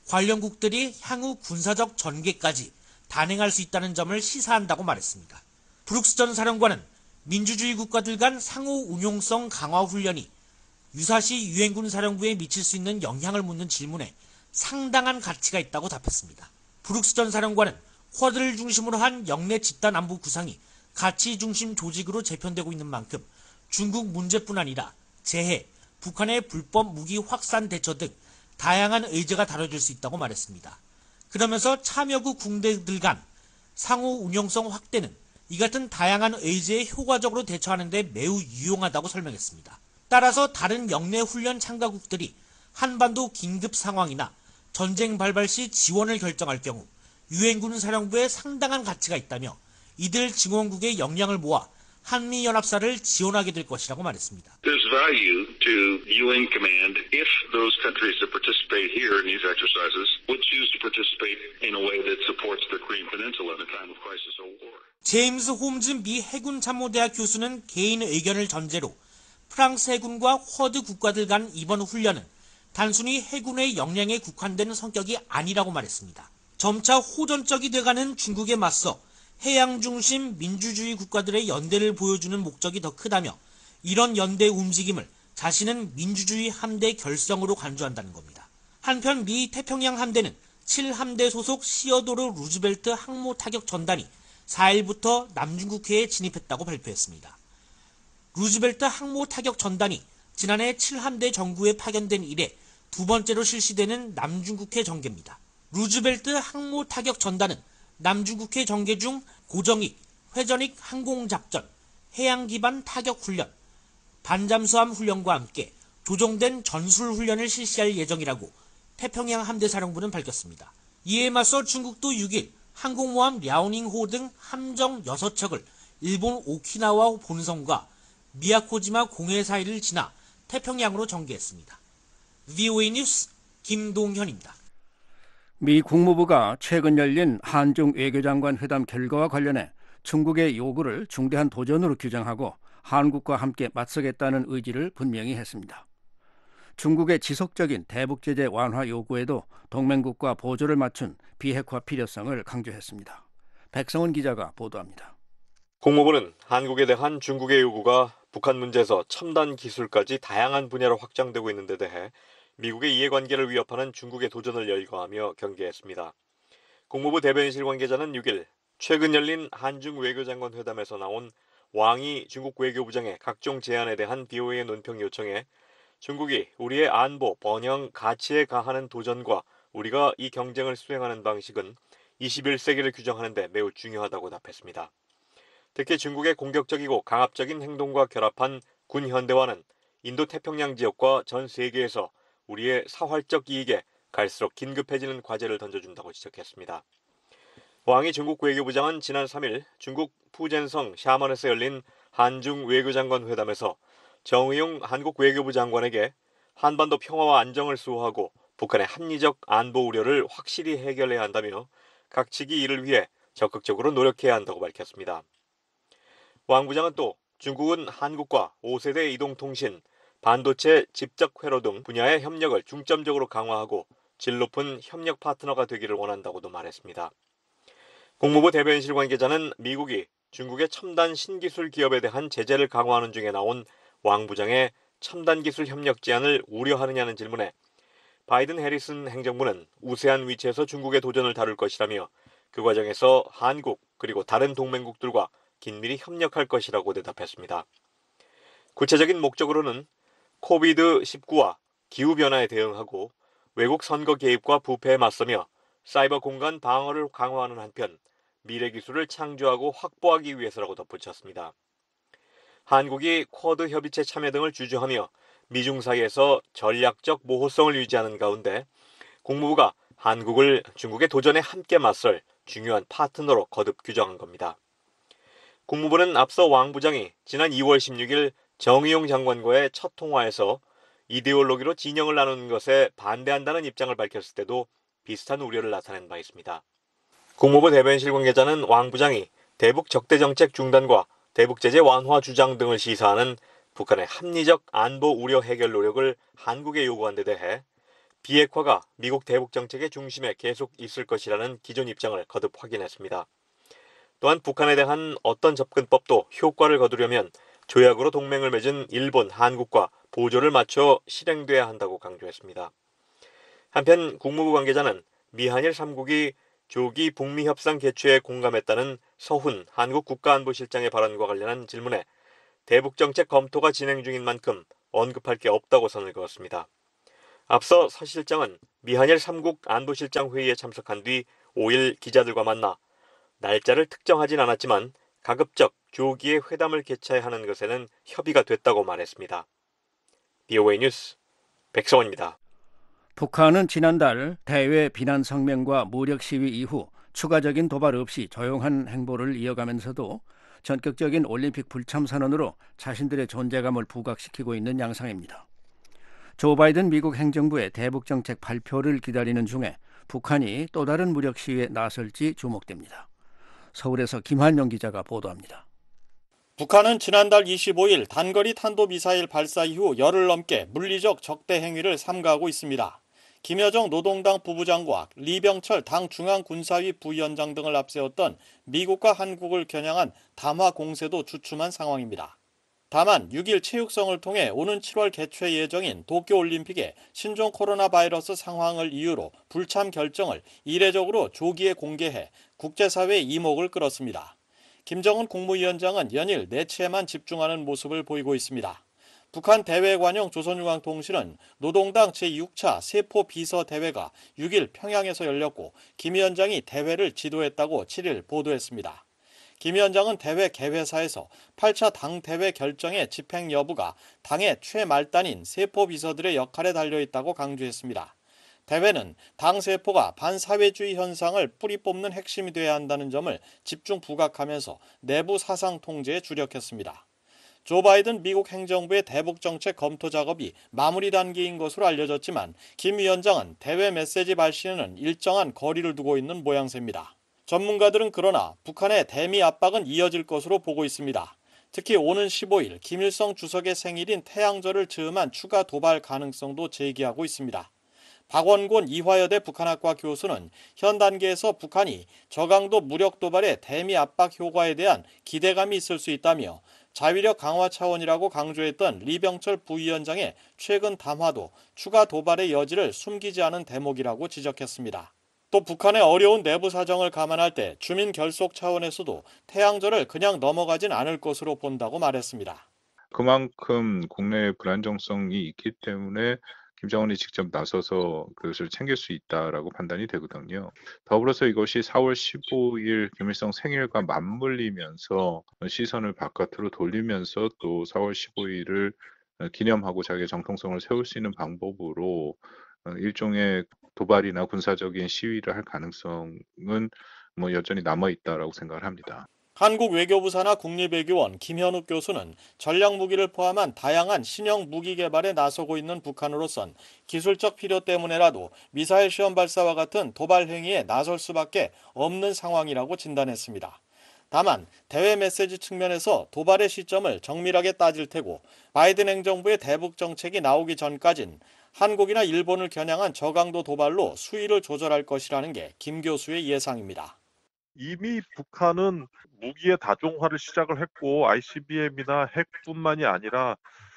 관련국들이 향후 군사적 전개까지 단행할 수 있다는 점을 시사한다고 말했습니다. 브룩스 전 사령관은 민주주의 국가들 간 상호 운용성 강화 훈련이 유사시 유엔군 사령부에 미칠 수 있는 영향을 묻는 질문에 상당한 가치가 있다고 답했습니다. 브룩스 전 사령관은 쿼드를 중심으로 한 영내 집단 안보 구상이 가치 중심 조직으로 재편되고 있는 만큼 중국 문제뿐 아니라 재해, 북한의 불법 무기 확산 대처 등 다양한 의제가 다뤄질 수 있다고 말했습니다. 그러면서 참여국 군대들 간 상호 운용성 확대는 이 같은 다양한 의제에 효과적으로 대처하는 데 매우 유용하다고 설명했습니다. 따라서 다른 영내 훈련 참가국들이 한반도 긴급 상황이나 전쟁 발발 시 지원을 결정할 경우 유엔군 사령부에 상당한 가치가 있다며 이들 증원국의 역량을 모아 한미연합사를 지원하게 될 것이라고 말했습니다. There's value to UN command if those countries that participate here in these exercises would choose to participate in a way that supports the Korean Peninsula in a time of crisis or war. 제임스 홈즈 미 해군 참모대학 교수는 개인 의견을 전제로 프랑스 해군과 쿼드 국가들 간 이번 훈련은 단순히 해군의 역량에 국한되는 성격이 아니라고 말했습니다. 점차 호전적이 돼가는 중국에 맞서 해양 중심 민주주의 국가들의 연대를 보여주는 목적이 더 크다며 이런 연대 움직임을 자신은 민주주의 함대 결성으로 간주한다는 겁니다. 한편 미 태평양 함대는 7함대 소속 시어도르 루즈벨트 항모 타격 전단이 4일부터 남중국해에 진입했다고 발표했습니다. 루즈벨트 항모 타격 전단이 지난해 7함대 정구에 파견된 이래 두 번째로 실시되는 남중국해 전개입니다. 루즈벨트 항모 타격 전단은 남중국해 전개 중 고정익, 회전익 항공작전, 해양 기반 타격 훈련, 반잠수함 훈련과 함께 조정된 전술 훈련을 실시할 예정이라고 태평양 함대사령부는 밝혔습니다. 이에 맞서 중국도 6일 항공모함 랴오닝호 등 함정 6척을 일본 오키나와 본섬과 미야코지마 공해 사이를 지나 태평양으로 전개했습니다. VOA 뉴스 김동현입니다. 미 국무부가 최근 열린 한중 외교장관 회담 결과와 관련해 중국의 요구를 중대한 도전으로 규정하고 한국과 함께 맞서겠다는 의지를 분명히 했습니다. 중국의 지속적인 대북 제재 완화 요구에도 동맹국과 보조를 맞춘 비핵화 필요성을 강조했습니다. 백성은 기자가 보도합니다. 국무부는 한국에 대한 중국의 요구가 북한 문제에서 첨단 기술까지 다양한 분야로 확장되고 있는 데 대해 미국의 이해관계를 위협하는 중국의 도전을 열거하며 경계했습니다. 국무부 대변인실 관계자는 6일 최근 열린 한중 외교장관 회담에서 나온 왕이 중국 외교부장의 각종 제안에 대한 BOA의 논평 요청에 중국이 우리의 안보, 번영, 가치에 가하는 도전과 우리가 이 경쟁을 수행하는 방식은 21세기를 규정하는 데 매우 중요하다고 답했습니다. 특히 중국의 공격적이고 강압적인 행동과 결합한 군 현대화는 인도태평양 지역과 전 세계에서 우리의 사활적 이익에 갈수록 긴급해지는 과제를 던져준다고 지적했습니다. 왕이 중국 외교부장은 지난 3일 중국 푸젠성 샤먼에서 열린 한중 외교장관 회담에서 정의용 한국 외교부 장관에게 한반도 평화와 안정을 수호하고 북한의 합리적 안보 우려를 확실히 해결해야 한다며 각 측이 이를 위해 적극적으로 노력해야 한다고 밝혔습니다. 왕 부장은 또 중국은 한국과 5세대 이동통신, 반도체, 집적 회로 등 분야의 협력을 중점적으로 강화하고 질 높은 협력 파트너가 되기를 원한다고도 말했습니다. 국무부 대변인실 관계자는 미국이 중국의 첨단 신기술 기업에 대한 제재를 강화하는 중에 나온 왕 부장의 첨단 기술 협력 제안을 우려하느냐는 질문에 바이든 해리슨 행정부는 우세한 위치에서 중국의 도전을 다룰 것이라며 그 과정에서 한국 그리고 다른 동맹국들과 긴밀히 협력할 것이라고 대답했습니다. 구체적인 목적으로는 코비드-19와 기후변화에 대응하고 외국 선거 개입과 부패에 맞서며 사이버 공간 방어를 강화하는 한편 미래 기술을 창조하고 확보하기 위해서라고 덧붙였습니다. 한국이 쿼드 협의체 참여 등을 주저하며 미중 사이에서 전략적 모호성을 유지하는 가운데 국무부가 한국을 중국의 도전에 함께 맞설 중요한 파트너로 거듭 규정한 겁니다. 국무부는 앞서 왕 부장이 지난 2월 16일 정의용 장관과의 첫 통화에서 이데올로기로 진영을 나누는 것에 반대한다는 입장을 밝혔을 때도 비슷한 우려를 나타낸 바 있습니다. 국무부 대변실 관계자는 왕 부장이 대북 적대 정책 중단과 대북 제재 완화 주장 등을 시사하는 북한의 합리적 안보 우려 해결 노력을 한국에 요구한 데 대해 비핵화가 미국 대북 정책의 중심에 계속 있을 것이라는 기존 입장을 거듭 확인했습니다. 또한 북한에 대한 어떤 접근법도 효과를 거두려면 조약으로 동맹을 맺은 일본, 한국과 보조를 맞춰 실행돼야 한다고 강조했습니다. 한편 국무부 관계자는 미한일 3국이 조기 북미 협상 개최에 공감했다는 서훈 한국 국가안보실장의 발언과 관련한 질문에 대북 정책 검토가 진행 중인 만큼 언급할 게 없다고 선을 그었습니다. 앞서 서 실장은 미한일 3국 안보실장 회의에 참석한 뒤 5일 기자들과 만나 날짜를 특정하진 않았지만 가급적 조기에 회담을 개최해야 하는 것에는 협의가 됐다고 말했습니다. BOA 뉴스 백성원입니다. 북한은 지난달 대외 비난 성명과 무력 시위 이후 추가적인 도발 없이 조용한 행보를 이어가면서도 전격적인 올림픽 불참 선언으로 자신들의 존재감을 부각시키고 있는 양상입니다. 조 바이든 미국 행정부의 대북 정책 발표를 기다리는 중에 북한이 또 다른 무력 시위에 나설지 주목됩니다. 서울에서 김한용 기자가 보도합니다. 북한은 지난달 25일 단거리 탄도미사일 발사 이후 열흘 넘게 물리적 적대 행위를 삼가하고 있습니다. 김여정 노동당 부부장과 리병철 당 중앙군사위 부위원장 등을 앞세웠던 미국과 한국을 겨냥한 담화 공세도 주춤한 상황입니다. 다만 6일 체육성을 통해 오는 7월 개최 예정인 도쿄올림픽의 신종 코로나 바이러스 상황을 이유로 불참 결정을 이례적으로 조기에 공개해 국제사회의 이목을 끌었습니다. 김정은 국무위원장은 연일 내치에만 집중하는 모습을 보이고 있습니다. 북한 대외관용 조선중앙통신은 노동당 제6차 세포 비서 대회가 6일 평양에서 열렸고 김 위원장이 대회를 지도했다고 7일 보도했습니다. 김 위원장은 대회 개회사에서 8차 당 대회 결정의 집행 여부가 당의 최말단인 세포 비서들의 역할에 달려있다고 강조했습니다. 대회는 당 세포가 반사회주의 현상을 뿌리 뽑는 핵심이 돼야 한다는 점을 집중 부각하면서 내부 사상 통제에 주력했습니다. 조 바이든 미국 행정부의 대북 정책 검토 작업이 마무리 단계인 것으로 알려졌지만 김 위원장은 대회 메시지 발신에는 일정한 거리를 두고 있는 모양새입니다. 전문가들은 그러나 북한의 대미 압박은 이어질 것으로 보고 있습니다. 특히 오는 15일 김일성 주석의 생일인 태양절을 즈음한 추가 도발 가능성도 제기하고 있습니다. 박원곤 이화여대 북한학과 교수는 현 단계에서 북한이 저강도 무력 도발의 대미 압박 효과에 대한 기대감이 있을 수 있다며 자위력 강화 차원이라고 강조했던 리병철 부위원장의 최근 담화도 추가 도발의 여지를 숨기지 않은 대목이라고 지적했습니다. 또 북한의 어려운 내부 사정을 감안할 때 주민 결속 차원에서도 태양절을 그냥 넘어가진 않을 것으로 본다고 말했습니다. 그만큼 국내의 불안정성이 있기 때문에 김정은이 직접 나서서 그것을 챙길 수 있다라고 판단이 되거든요. 더불어서 이것이 4월 15일 김일성 생일과 맞물리면서 시선을 바깥으로 돌리면서 또 4월 15일을 기념하고 자기의 정통성을 세울 수 있는 방법으로 일종의 도발이나 군사적인 시위를 할 가능성은 여전히 남아있다라고 생각을 합니다. 한국 외교부 산하 국립외교원 김현욱 교수는 전략무기를 포함한 다양한 신형 무기 개발에 나서고 있는 북한으로선 기술적 필요 때문에라도 미사일 시험 발사와 같은 도발 행위에 나설 수밖에 없는 상황이라고 진단했습니다. 다만 대외 메시지 측면에서 도발의 시점을 정밀하게 따질 테고 바이든 행정부의 대북 정책이 나오기 전까진 한국이나 일본을 겨냥한 저강도 도발로 수위를 조절할 것이라는 게 김 교수의 예상입니다. 이미 북한은 무기의 다종화를 시작을 했고 ICBM이나 핵뿐만이 아니라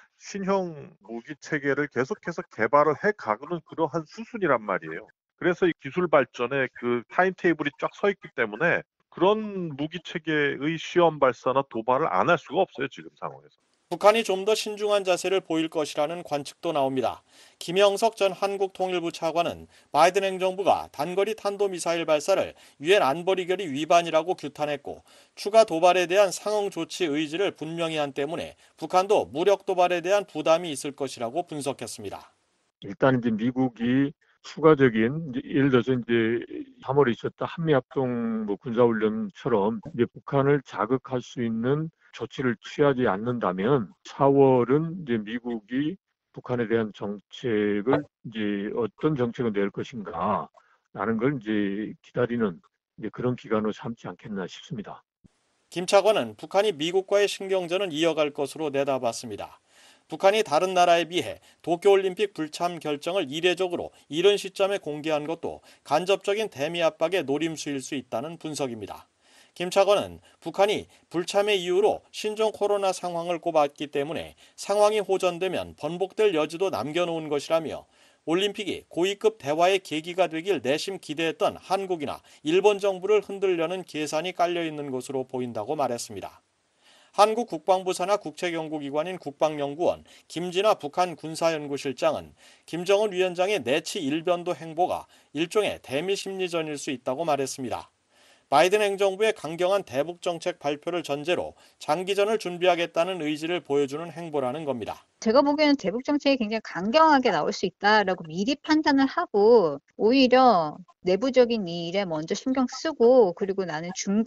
신형 무기 체계를 계속해서 개발을 해가는 그러한 수순이란 말이에요. 그래서 이 기술 발전에 그 타임테이블이 쫙 서 있기 때문에 그런 무기 체계의 시험 발사나 도발을 안 할 수가 없어요, 지금 상황에서. 북한이 좀 더 신중한 자세를 보일 것이라는 관측도 나옵니다. 김영석 전 한국통일부 차관은 바이든 행정부가 단거리 탄도미사일 발사를 유엔 안보리 결의 위반이라고 규탄했고 추가 도발에 대한 상응 조치 의지를 분명히 한 때문에 북한도 무력 도발에 대한 부담이 있을 것이라고 분석했습니다. 일단 이제 미국이 추가적인 예를 들어서 이제 3월에 있었던 한미합동 군사훈련처럼 이제 북한을 자극할 수 있는 조치를 취하지 않는다면 4월은 이제 미국이 북한에 대한 정책을 이제 어떤 정책을 낼 것인가라는 걸 이제 기다리는 이제 그런 기간으로 삼지 않겠나 싶습니다. 김 차관은 북한이 미국과의 신경전을 이어갈 것으로 내다봤습니다. 북한이 다른 나라에 비해 도쿄올림픽 불참 결정을 이례적으로 이른 시점에 공개한 것도 간접적인 대미 압박의 노림수일 수 있다는 분석입니다. 김 차관은 북한이 불참의 이유로 신종 코로나 상황을 꼽았기 때문에 상황이 호전되면 번복될 여지도 남겨놓은 것이라며 올림픽이 고위급 대화의 계기가 되길 내심 기대했던 한국이나 일본 정부를 흔들려는 계산이 깔려있는 것으로 보인다고 말했습니다. 한국 국방부 산하 국책연구기관인 국방연구원 김진아 북한 군사연구실장은 김정은 위원장의 내치 일변도 행보가 일종의 대미심리전일 수 있다고 말했습니다. 바이든 행정부의 강경한 대북 정책 발표를 전제로 장기전을 준비하겠다는 의지를 보여주는 행보라는 겁니다. 제가 보기에는 대북 정책이 굉장히 강경하게 나올 수 있다라고 미리 판단을 하고 오히려 내부적인 이 일에 먼저 신경 쓰고 그리고 나는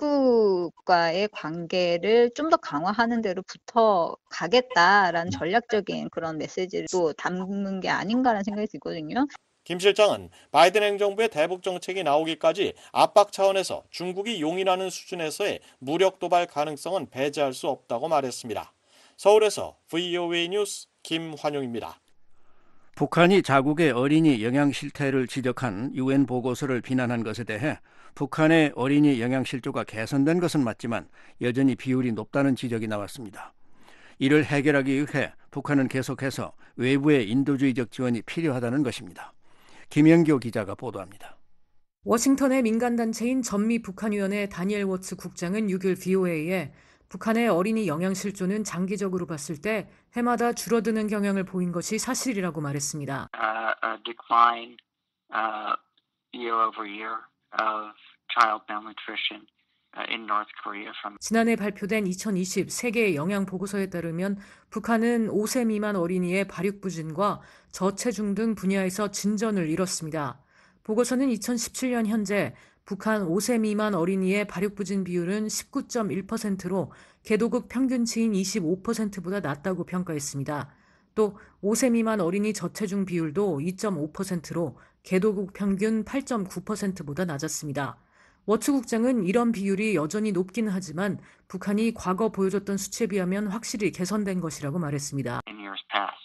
중국과의 관계를 좀 더 강화하는 대로 붙어 가겠다라는 전략적인 그런 메시지를 또 담는 게 아닌가라는 생각이 들거든요. 김 실장은 바이든 행정부의 대북 정책이 나오기까지 압박 차원에서 중국이 용인하는 수준에서의 무력 도발 가능성은 배제할 수 없다고 말했습니다. 서울에서 VOA 뉴스 김환용입니다. 북한이 자국의 어린이 영양 실태를 지적한 유엔 보고서를 비난한 것에 대해 북한의 어린이 영양 실조가 개선된 것은 맞지만 여전히 비율이 높다는 지적이 나왔습니다. 이를 해결하기 위해 북한은 계속해서 외부의 인도주의적 지원이 필요하다는 것입니다. 김영교 기자가 보도합니다. 워싱턴의 민간단체인 전미북한위원회 다니엘 워츠 국장은 6일 VOA에 북한의 어린이 영양 실조는 장기적으로 봤을 때 해마다 줄어드는 경향을 보인 것이 사실이라고 말했습니다. Decline year over year of child malnutrition in North Korea from 지난해 발표된 2020 세계 영양 보고서에 따르면 북한은 5세 미만 어린이의 발육부진과 저체중 등 분야에서 진전을 이뤘습니다. 보고서는 2017년 현재 북한 5세 미만 어린이의 발육부진 비율은 19.1%로 개도국 평균치인 25%보다 낮다고 평가했습니다. 또 5세 미만 어린이 저체중 비율도 2.5%로 개도국 평균 8.9%보다 낮았습니다. 워츠 국장은 이런 비율이 여전히 높긴 하지만 북한이 과거 보여줬던 수치에 비하면 확실히 개선된 것이라고 말했습니다. in years past.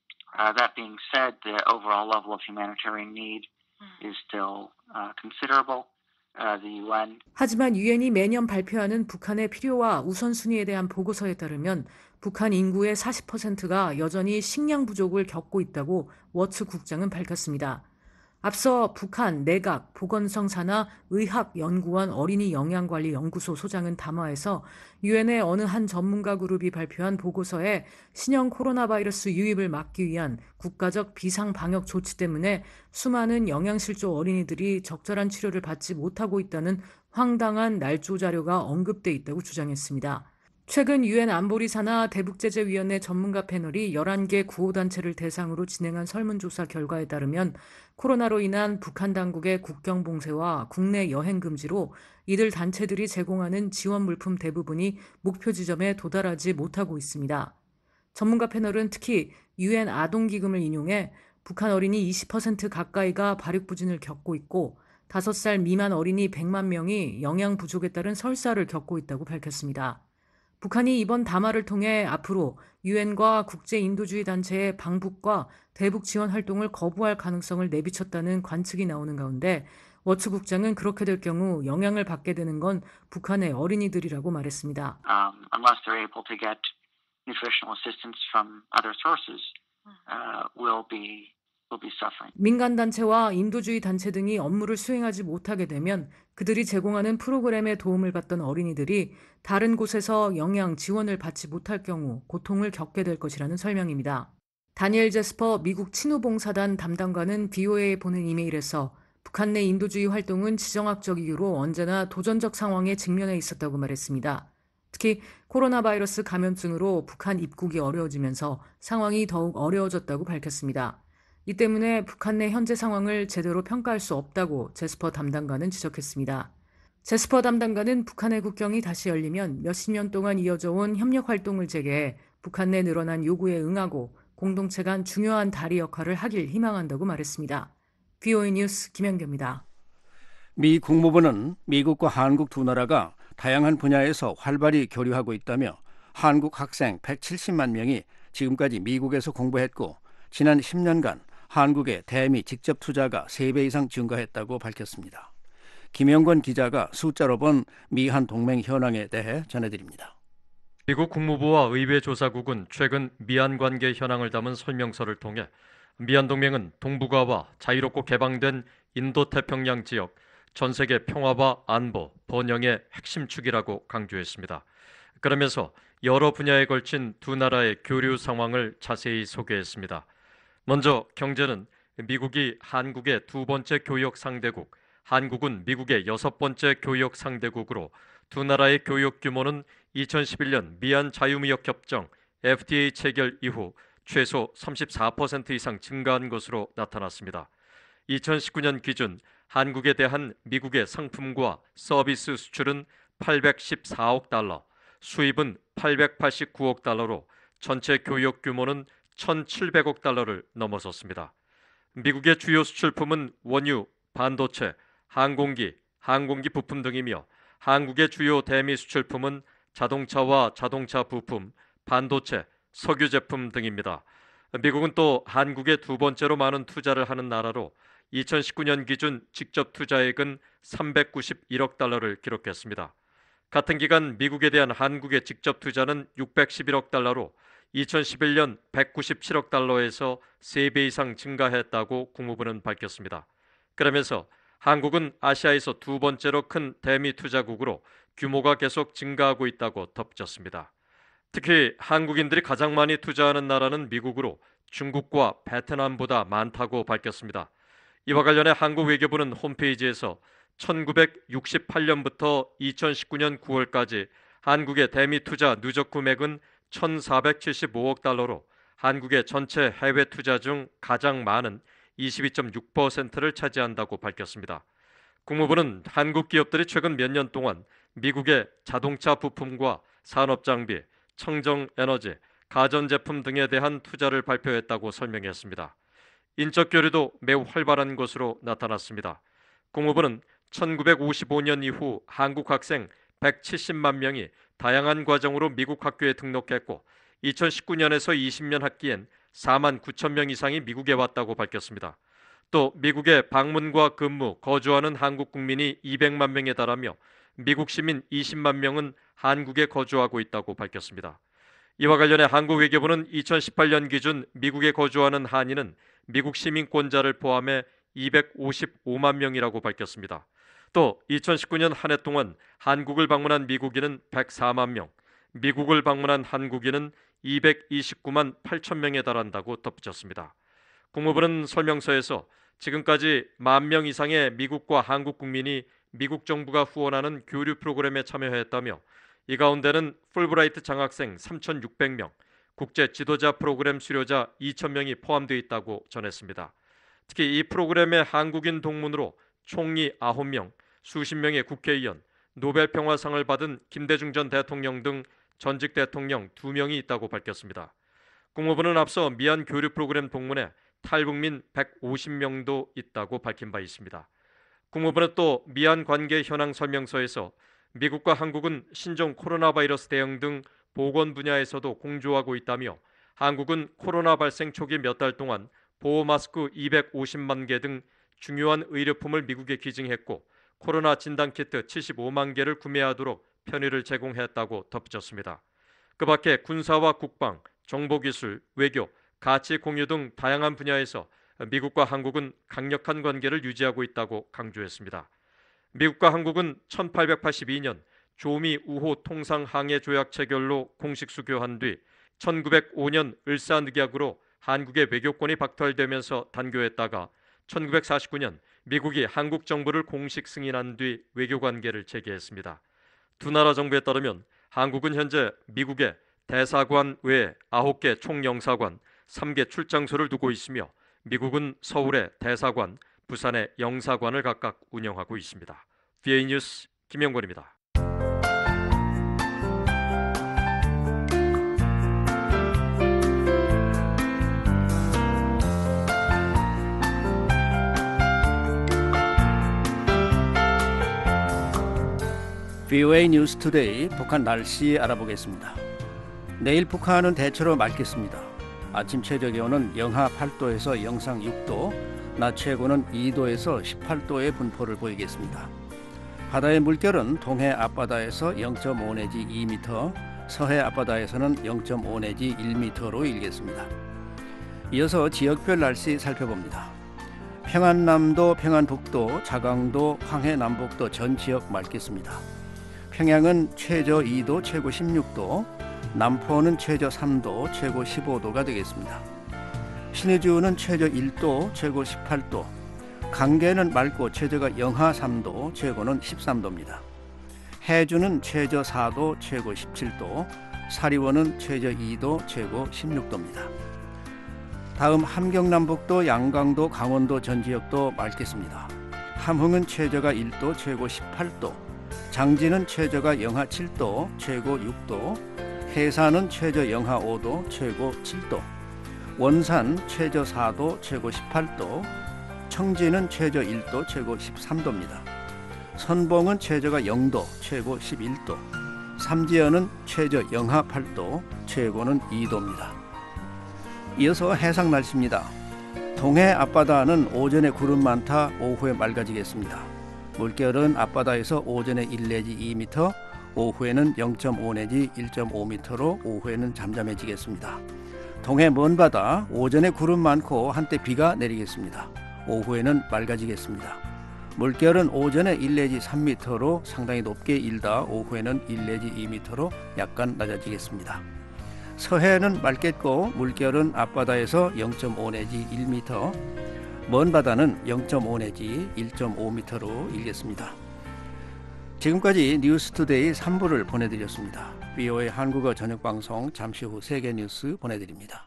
That being said, the overall level of humanitarian need is still considerable. The UN 하지만 유엔이 매년 발표하는 북한의 필요와 우선순위에 대한 보고서에 따르면 북한 인구의 40%가 여전히 식량 부족을 겪고 있다고 워츠 국장은 밝혔습니다. 앞서 북한 내각 보건성 산하 의학연구원 어린이 영양관리연구소 소장은 담화에서 유엔의 어느 한 전문가 그룹이 발표한 보고서에 신형 코로나 바이러스 유입을 막기 위한 국가적 비상방역 조치 때문에 수많은 영양실조 어린이들이 적절한 치료를 받지 못하고 있다는 황당한 날조 자료가 언급돼 있다고 주장했습니다. 최근 유엔 안보리 산하 대북제재위원회 전문가 패널이 11개 구호단체를 대상으로 진행한 설문조사 결과에 따르면 코로나로 인한 북한 당국의 국경 봉쇄와 국내 여행 금지로 이들 단체들이 제공하는 지원 물품 대부분이 목표 지점에 도달하지 못하고 있습니다. 전문가 패널은 특히 유엔 아동기금을 인용해 북한 어린이 20% 가까이가 발육부진을 겪고 있고 5살 미만 어린이 100만 명이 영양 부족에 따른 설사를 겪고 있다고 밝혔습니다. 북한이 이번 담화를 통해 앞으로 유엔과 국제인도주의 단체의 방북과 대북 지원 활동을 거부할 가능성을 내비쳤다는 관측이 나오는 가운데 워츠 국장은 그렇게 될 경우 영향을 받게 되는 건 북한의 어린이들이라고 말했습니다. unless they're able to get nutritional assistance from other sources, will will be suffering. 민간단체와 인도주의 단체 등이 업무를 수행하지 못하게 되면 그들이 제공하는 프로그램에 도움을 받던 어린이들이 다른 곳에서 영양 지원을 받지 못할 경우 고통을 겪게 될 것이라는 설명입니다. 다니엘 제스퍼 미국 친후봉사단 담당관은 BOA에 보낸 이메일에서 북한 내 인도주의 활동은 지정학적 이유로 언제나 도전적 상황에 직면해 있었다고 말했습니다. 특히 코로나 바이러스 감염증으로 북한 입국이 어려워지면서 상황이 더욱 어려워졌다고 밝혔습니다. 이 때문에 북한 내 현재 상황을 제대로 평가할 수 없다고 제스퍼 담당관은 지적했습니다. 제스퍼 담당관은 북한의 국경이 다시 열리면 몇십 년 동안 이어져 온 협력 활동을 재개해 북한 내 늘어난 요구에 응하고 공동체 간 중요한 다리 역할을 하길 희망한다고 말했습니다. BOA 뉴스 김현경입니다. 미 국무부는 미국과 한국 두 나라가 다양한 분야에서 활발히 교류하고 있다며 한국 학생 170만 명이 지금까지 미국에서 공부했고 지난 10년간 한국의 대미 직접 투자가 3배 이상 증가했다고 밝혔습니다. 김영권 기자가 숫자로 본 미한 동맹 현황에 대해 전해드립니다. 미국 국무부와 의회조사국은 최근 미한 관계 현황을 담은 설명서를 통해 미한 동맹은 동북아와 자유롭고 개방된 인도태평양 지역, 전 세계 평화와 안보, 번영의 핵심 축이라고 강조했습니다. 그러면서 여러 분야에 걸친 두 나라의 교류 상황을 자세히 소개했습니다. 먼저 경제는 미국이 한국의 두 번째 교역 상대국, 한국은 미국의 6번째 교역 상대국으로 두 나라의 교역 규모는 2011년 미한 자유무역협정 FTA 체결 이후 최소 34% 이상 증가한 것으로 나타났습니다. 2019년 기준 한국에 대한 미국의 상품과 서비스 수출은 814억 달러, 수입은 889억 달러로 전체 교역 규모는 1,700억 달러를 넘어섰습니다. 미국의 주요 수출품은 원유, 반도체, 항공기, 항공기 부품 등이며 한국의 주요 대미 수출품은 자동차와 자동차 부품, 반도체, 석유 제품 등입니다. 미국은 또 한국에 두 번째로 많은 투자를 하는 나라로 2019년 기준 직접 투자액은 391억 달러를 기록했습니다. 같은 기간 미국에 대한 한국의 직접 투자는 611억 달러로 2011년 197억 달러에서 3배 이상 증가했다고 국무부는 밝혔습니다. 그러면서 한국은 아시아에서 두 번째로 큰 대미 투자국으로 규모가 계속 증가하고 있다고 덧붙였습니다. 특히 한국인들이 가장 많이 투자하는 나라는 미국으로 중국과 베트남보다 많다고 밝혔습니다. 이와 관련해 한국 외교부는 홈페이지에서 1968년부터 2019년 9월까지 한국의 대미 투자 누적 금액은 1,475억 달러로 한국의 전체 해외 투자 중 가장 많은 22.6%를 차지한다고 밝혔습니다. 국무부는 한국 기업들이 최근 몇 년 동안 미국의 자동차 부품과 산업장비, 청정에너지, 가전제품 등에 대한 투자를 발표했다고 설명했습니다. 인적 교류도 매우 활발한 것으로 나타났습니다. 국무부는 1955년 이후 한국 학생 170만 명이 다양한 과정으로 미국 학교에 등록했고 2019년에서 20년 학기엔 4만 9천 명 이상이 미국에 왔다고 밝혔습니다. 또 미국에 방문과 근무, 거주하는 한국 국민이 200만 명에 달하며 미국 시민 20만 명은 한국에 거주하고 있다고 밝혔습니다. 이와 관련해 한국 외교부는 2018년 기준 미국에 거주하는 한인은 미국 시민권자를 포함해 255만 명이라고 밝혔습니다. 또 2019년 한 해 동안 한국을 방문한 미국인은 104만 명, 미국을 방문한 한국인은 229만 8천 명에 달한다고 덧붙였습니다. 국무부는 설명서에서 지금까지 1만 명 이상의 미국과 한국 국민이 미국 정부가 후원하는 교류 프로그램에 참여했다며 이 가운데는 풀브라이트 장학생 3,600명, 국제 지도자 프로그램 수료자 2,000명이 포함되어 있다고 전했습니다. 특히 이 프로그램의 한국인 동문으로 총리 9명, 수십 명의 국회의원, 노벨 평화상을 받은 김대중 전 대통령 등 전직 대통령 2명이 있다고 밝혔습니다. 국무부는 앞서 미한 교류 프로그램 동문에 탈북민 150명도 있다고 밝힌 바 있습니다. 국무부는 또 미한 관계 현황 설명서에서 미국과 한국은 신종 코로나 바이러스 대응 등 보건 분야에서도 공조하고 있다며 한국은 코로나 발생 초기 몇 달 동안 보호 마스크 250만 개 등 중요한 의료품을 미국에 기증했고 코로나 진단키트 75만 개를 구매하도록 편의를 제공했다고 덧붙였습니다. 그 밖에 군사와 국방, 정보기술, 외교, 가치 공유 등 다양한 분야에서 미국과 한국은 강력한 관계를 유지하고 있다고 강조했습니다. 미국과 한국은 1882년 조미 우호 통상항해 조약 체결로 공식 수교한 뒤 1905년 을사늑약으로 한국의 외교권이 박탈되면서 단교했다가 1949년 미국이 한국 정부를 공식 승인한 뒤 외교관계를 재개했습니다. 두 나라 정부에 따르면 한국은 현재 미국에 대사관 외에 9개 총영사관, 3개 출장소를 두고 있으며 미국은 서울에 대사관, 부산에 영사관을 각각 운영하고 있습니다. VA 뉴스 김영권입니다. VOA 뉴스 투데이 북한 날씨 알아보겠습니다. 내일 북한은 대체로 맑겠습니다. 아침 최저 기온은 영하 8도에서 영상 6도, 낮 최고는 2도에서 18도의 분포를 보이겠습니다. 바다의 물결은 동해 앞바다에서 0.5 내지 2m, 서해 앞바다에서는 0.5 내지 1m로 일겠습니다. 이어서 지역별 날씨 살펴봅니다. 평안남도, 평안북도, 자강도, 황해남북도 전 지역 맑겠습니다. 평양은 최저 2도, 최고 16도, 남포는 최저 3도, 최고 15도가 되겠습니다. 신의주는 최저 1도, 최고 18도, 강계는 맑고 최저가 영하 3도, 최고는 13도입니다. 해주는 최저 4도, 최고 17도, 사리원은 최저 2도, 최고 16도입니다. 다음 함경남북도, 양강도, 강원도 전 지역도 맑겠습니다. 함흥은 최저가 1도, 최고 18도, 장진은 최저가 영하 7도, 최고 6도, 해산은 최저 영하 5도, 최고 7도, 원산 최저 4도, 최고 18도, 청진은 최저 1도, 최고 13도입니다. 선봉은 최저가 0도, 최고 11도, 삼지연은 최저 영하 8도, 최고는 2도입니다. 이어서 해상 날씨입니다. 동해 앞바다는 오전에 구름 많다, 오후에 맑아지겠습니다. 물결은 앞바다에서 오전에 1 내지 2m, 오후에는 0.5 내지 1.5m로 오후에는 잠잠해지겠습니다. 동해 먼바다 오전에 구름 많고 한때 비가 내리겠습니다. 오후에는 맑아지겠습니다. 물결은 오전에 1 내지 3m로 상당히 높게 일다 오후에는 1 내지 2m로 약간 낮아지겠습니다. 서해는 맑겠고 물결은 앞바다에서 0.5 내지 1m, 먼 바다는 0.5 내지 1.5m로 일겠습니다. 지금까지 뉴스투데이 3부를 보내드렸습니다. VOA 한국어 저녁방송 잠시 후 세계 뉴스 보내드립니다.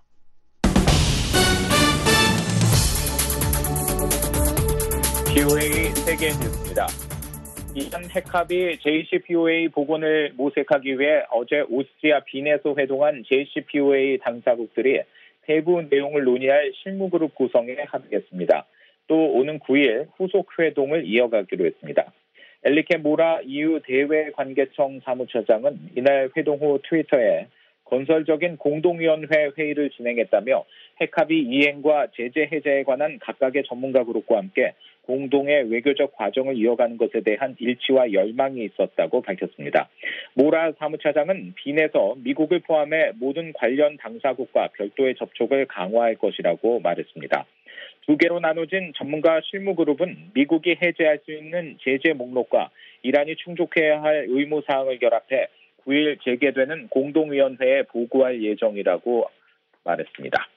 VOA 세계 뉴스입니다. 이전 핵합의 JCPOA 복원을 모색하기 위해 어제 오스트리아 빈에서 회동한 JCPOA 당사국들이 세부 내용을 논의할 실무그룹 구성에 합의했습니다. 또 오는 9일 후속 회동을 이어가기로 했습니다. 엘리케 모라 EU 대외관계청 사무처장은 이날 회동 후 트위터에 건설적인 공동위원회 회의를 진행했다며 핵합의 이행과 제재 해제에 관한 각각의 전문가 그룹과 함께 공동의 외교적 과정을 이어가는 것에 대한 일치와 열망이 있었다고 밝혔습니다. 모라 사무처장은 빈에서 미국을 포함해 모든 관련 당사국과 별도의 접촉을 강화할 것이라고 말했습니다. 두 개로 나눠진 전문가 실무그룹은 미국이 해제할 수 있는 제재 목록과 이란이 충족해야 할 의무사항을 결합해 9일 재개되는 공동위원회에 보고할 예정이라고 말했습니다.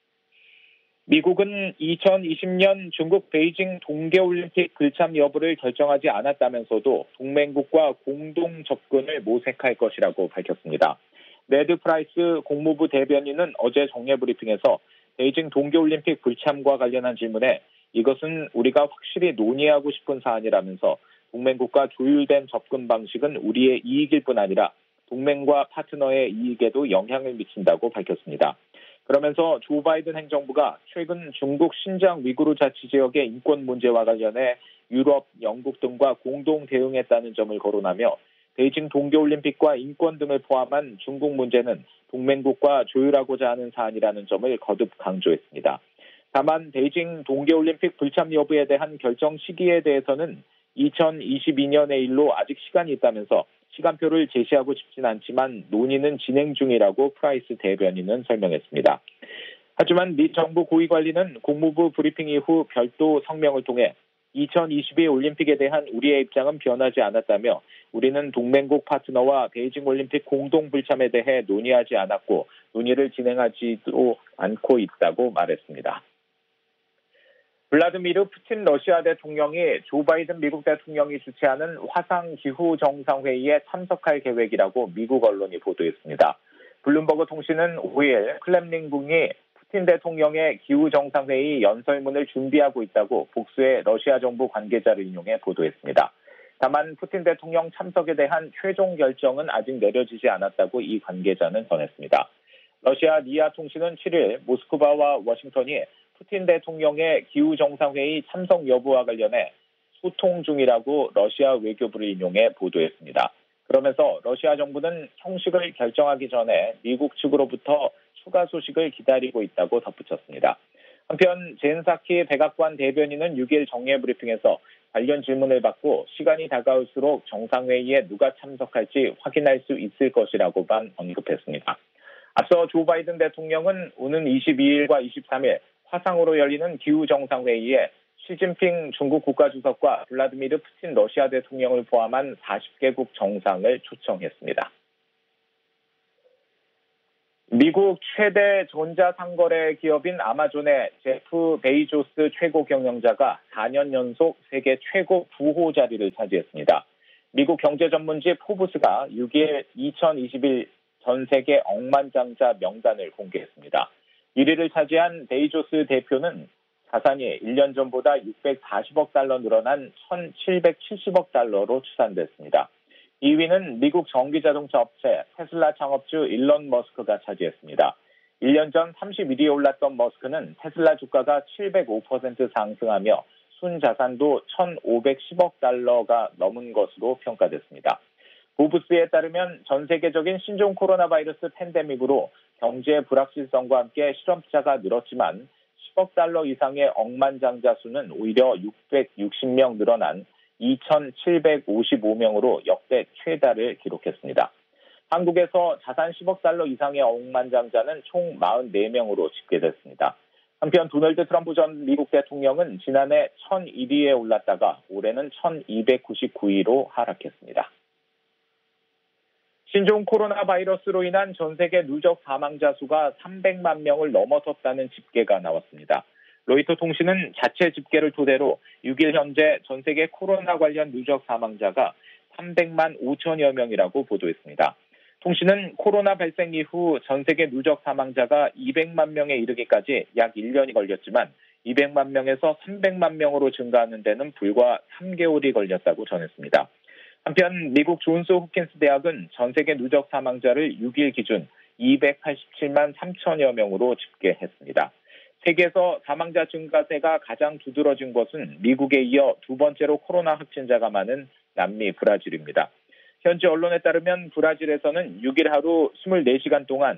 미국은 2020년 중국 베이징 동계올림픽 불참 여부를 결정하지 않았다면서도 동맹국과 공동 접근을 모색할 것이라고 밝혔습니다. 네드 프라이스 국무부 대변인은 어제 정례 브리핑에서 베이징 동계올림픽 불참과 관련한 질문에 이것은 우리가 확실히 논의하고 싶은 사안이라면서 동맹국과 조율된 접근 방식은 우리의 이익일 뿐 아니라 동맹과 파트너의 이익에도 영향을 미친다고 밝혔습니다. 그러면서 조 바이든 행정부가 최근 중국 신장 위구르 자치지역의 인권 문제와 관련해 유럽, 영국 등과 공동 대응했다는 점을 거론하며 베이징 동계올림픽과 인권 등을 포함한 중국 문제는 동맹국과 조율하고자 하는 사안이라는 점을 거듭 강조했습니다. 다만 베이징 동계올림픽 불참 여부에 대한 결정 시기에 대해서는 2022년의 일로 아직 시간이 있다면서 시간표를 제시하고 싶진 않지만 논의는 진행 중이라고 프라이스 대변인은 설명했습니다. 하지만 미 정부 고위 관리는 국무부 브리핑 이후 별도 성명을 통해 2022 올림픽에 대한 우리의 입장은 변하지 않았다며 우리는 동맹국 파트너와 베이징 올림픽 공동 불참에 대해 논의하지 않았고 논의를 진행하지도 않고 있다고 말했습니다. 블라디미르 푸틴 러시아 대통령이 조 바이든 미국 대통령이 주최하는 화상 기후 정상회의에 참석할 계획이라고 미국 언론이 보도했습니다. 블룸버그 통신은 5일 클렘린궁이 푸틴 대통령의 기후 정상회의 연설문을 준비하고 있다고 복수의 러시아 정부 관계자를 인용해 보도했습니다. 다만 푸틴 대통령 참석에 대한 최종 결정은 아직 내려지지 않았다고 이 관계자는 전했습니다. 러시아 리아 통신은 7일 모스크바와 워싱턴이 푸틴 대통령의 기후 정상회의 참석 여부와 관련해 소통 중이라고 러시아 외교부를 인용해 보도했습니다. 그러면서 러시아 정부는 형식을 결정하기 전에 미국 측으로부터 추가 소식을 기다리고 있다고 덧붙였습니다. 한편 젠사키 백악관 대변인은 6일 정례 브리핑에서 관련 질문을 받고 시간이 다가올수록 정상회의에 누가 참석할지 확인할 수 있을 것이라고만 언급했습니다. 앞서 조 바이든 대통령은 오는 22일과 23일 화상으로 열리는 기후 정상회의에 시진핑 중국 국가주석과 블라디미르 푸틴 러시아 대통령을 포함한 40개국 정상을 초청했습니다. 미국 최대 전자상거래 기업인 아마존의 제프 베이조스 최고 경영자가 4년 연속 세계 최고 부호 자리를 차지했습니다. 미국 경제 전문지 포브스가 6일 2021 전 세계 억만장자 명단을 공개했습니다. 1위를 차지한 베이조스 대표는 자산이 1년 전보다 640억 달러 늘어난 1,770억 달러로 추산됐습니다. 2위는 미국 전기자동차 업체 테슬라 창업주 일론 머스크가 차지했습니다. 1년 전 31위에 올랐던 머스크는 테슬라 주가가 705% 상승하며 순자산도 1,510억 달러가 넘은 것으로 평가됐습니다. 보브스에 따르면 전 세계적인 신종 코로나 바이러스 팬데믹으로 경제 불확실성과 함께 실업자가 늘었지만 10억 달러 이상의 억만장자 수는 오히려 660명 늘어난 2,755명으로 역대 최다를 기록했습니다. 한국에서 자산 10억 달러 이상의 억만장자는 총 44명으로 집계됐습니다. 한편 도널드 트럼프 전 미국 대통령은 지난해 1,001위에 올랐다가 올해는 1,299위로 하락했습니다. 신종 코로나 바이러스로 인한 전 세계 누적 사망자 수가 300만 명을 넘어섰다는 집계가 나왔습니다. 로이터 통신은 자체 집계를 토대로 6일 현재 전 세계 코로나 관련 누적 사망자가 300만 5천여 명이라고 보도했습니다. 통신은 코로나 발생 이후 전 세계 누적 사망자가 200만 명에 이르기까지 약 1년이 걸렸지만 200만 명에서 300만 명으로 증가하는 데는 불과 3개월이 걸렸다고 전했습니다. 한편 미국 존스 홉킨스 대학은 전 세계 누적 사망자를 6일 기준 287만 3천여 명으로 집계했습니다. 세계에서 사망자 증가세가 가장 두드러진 것은 미국에 이어 두 번째로 코로나 확진자가 많은 남미 브라질입니다. 현지 언론에 따르면 브라질에서는 6일 하루 24시간 동안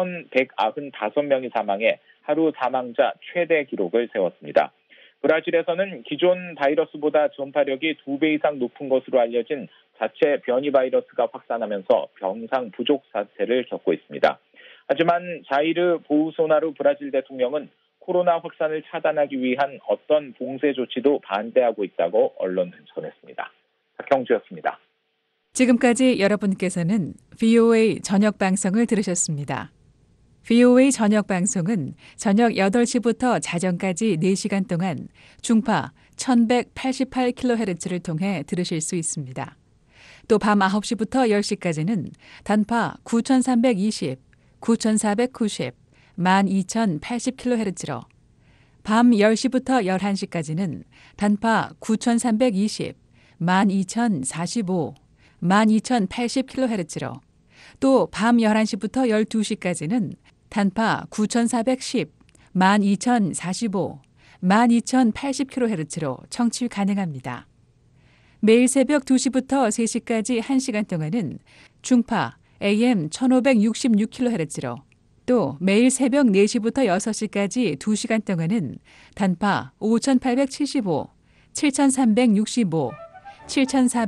1,195명이 사망해 하루 사망자 최대 기록을 세웠습니다. 브라질에서는 기존 바이러스보다 전파력이 2배 이상 높은 것으로 알려진 자체 변이 바이러스가 확산하면서 병상 부족 사태를 겪고 있습니다. 하지만 자이르 보우소나루 브라질 대통령은 코로나 확산을 차단하기 위한 어떤 봉쇄 조치도 반대하고 있다고 언론은 전했습니다. 박형주였습니다. 지금까지 여러분께서는 VOA 저녁 방송을 들으셨습니다. VOA 저녁 방송은 저녁 8시부터 자정까지 4시간 동안 중파 1188kHz를 통해 들으실 수 있습니다. 또 밤 9시부터 10시까지는 단파 9320, 9490, 12080kHz로 밤 10시부터 11시까지는 단파 9320, 12045, 12080kHz로 또 밤 11시부터 12시까지는 단파 9410, 12045, 12080kHz로 청취 가능합니다. 매일 새벽 2시부터 3시까지 1시간 동안은 중파 AM 1566kHz로 또 매일 새벽 4시부터 6시까지 2시간 동안은 단파 5875, 7365,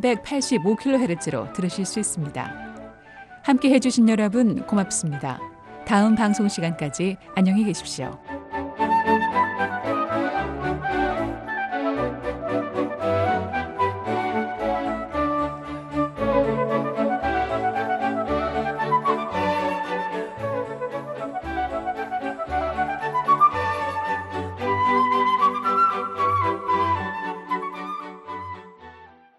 7485kHz로 들으실 수 있습니다. 함께 해주신 여러분 고맙습니다. 다음 방송 시간까지 안녕히 계십시오.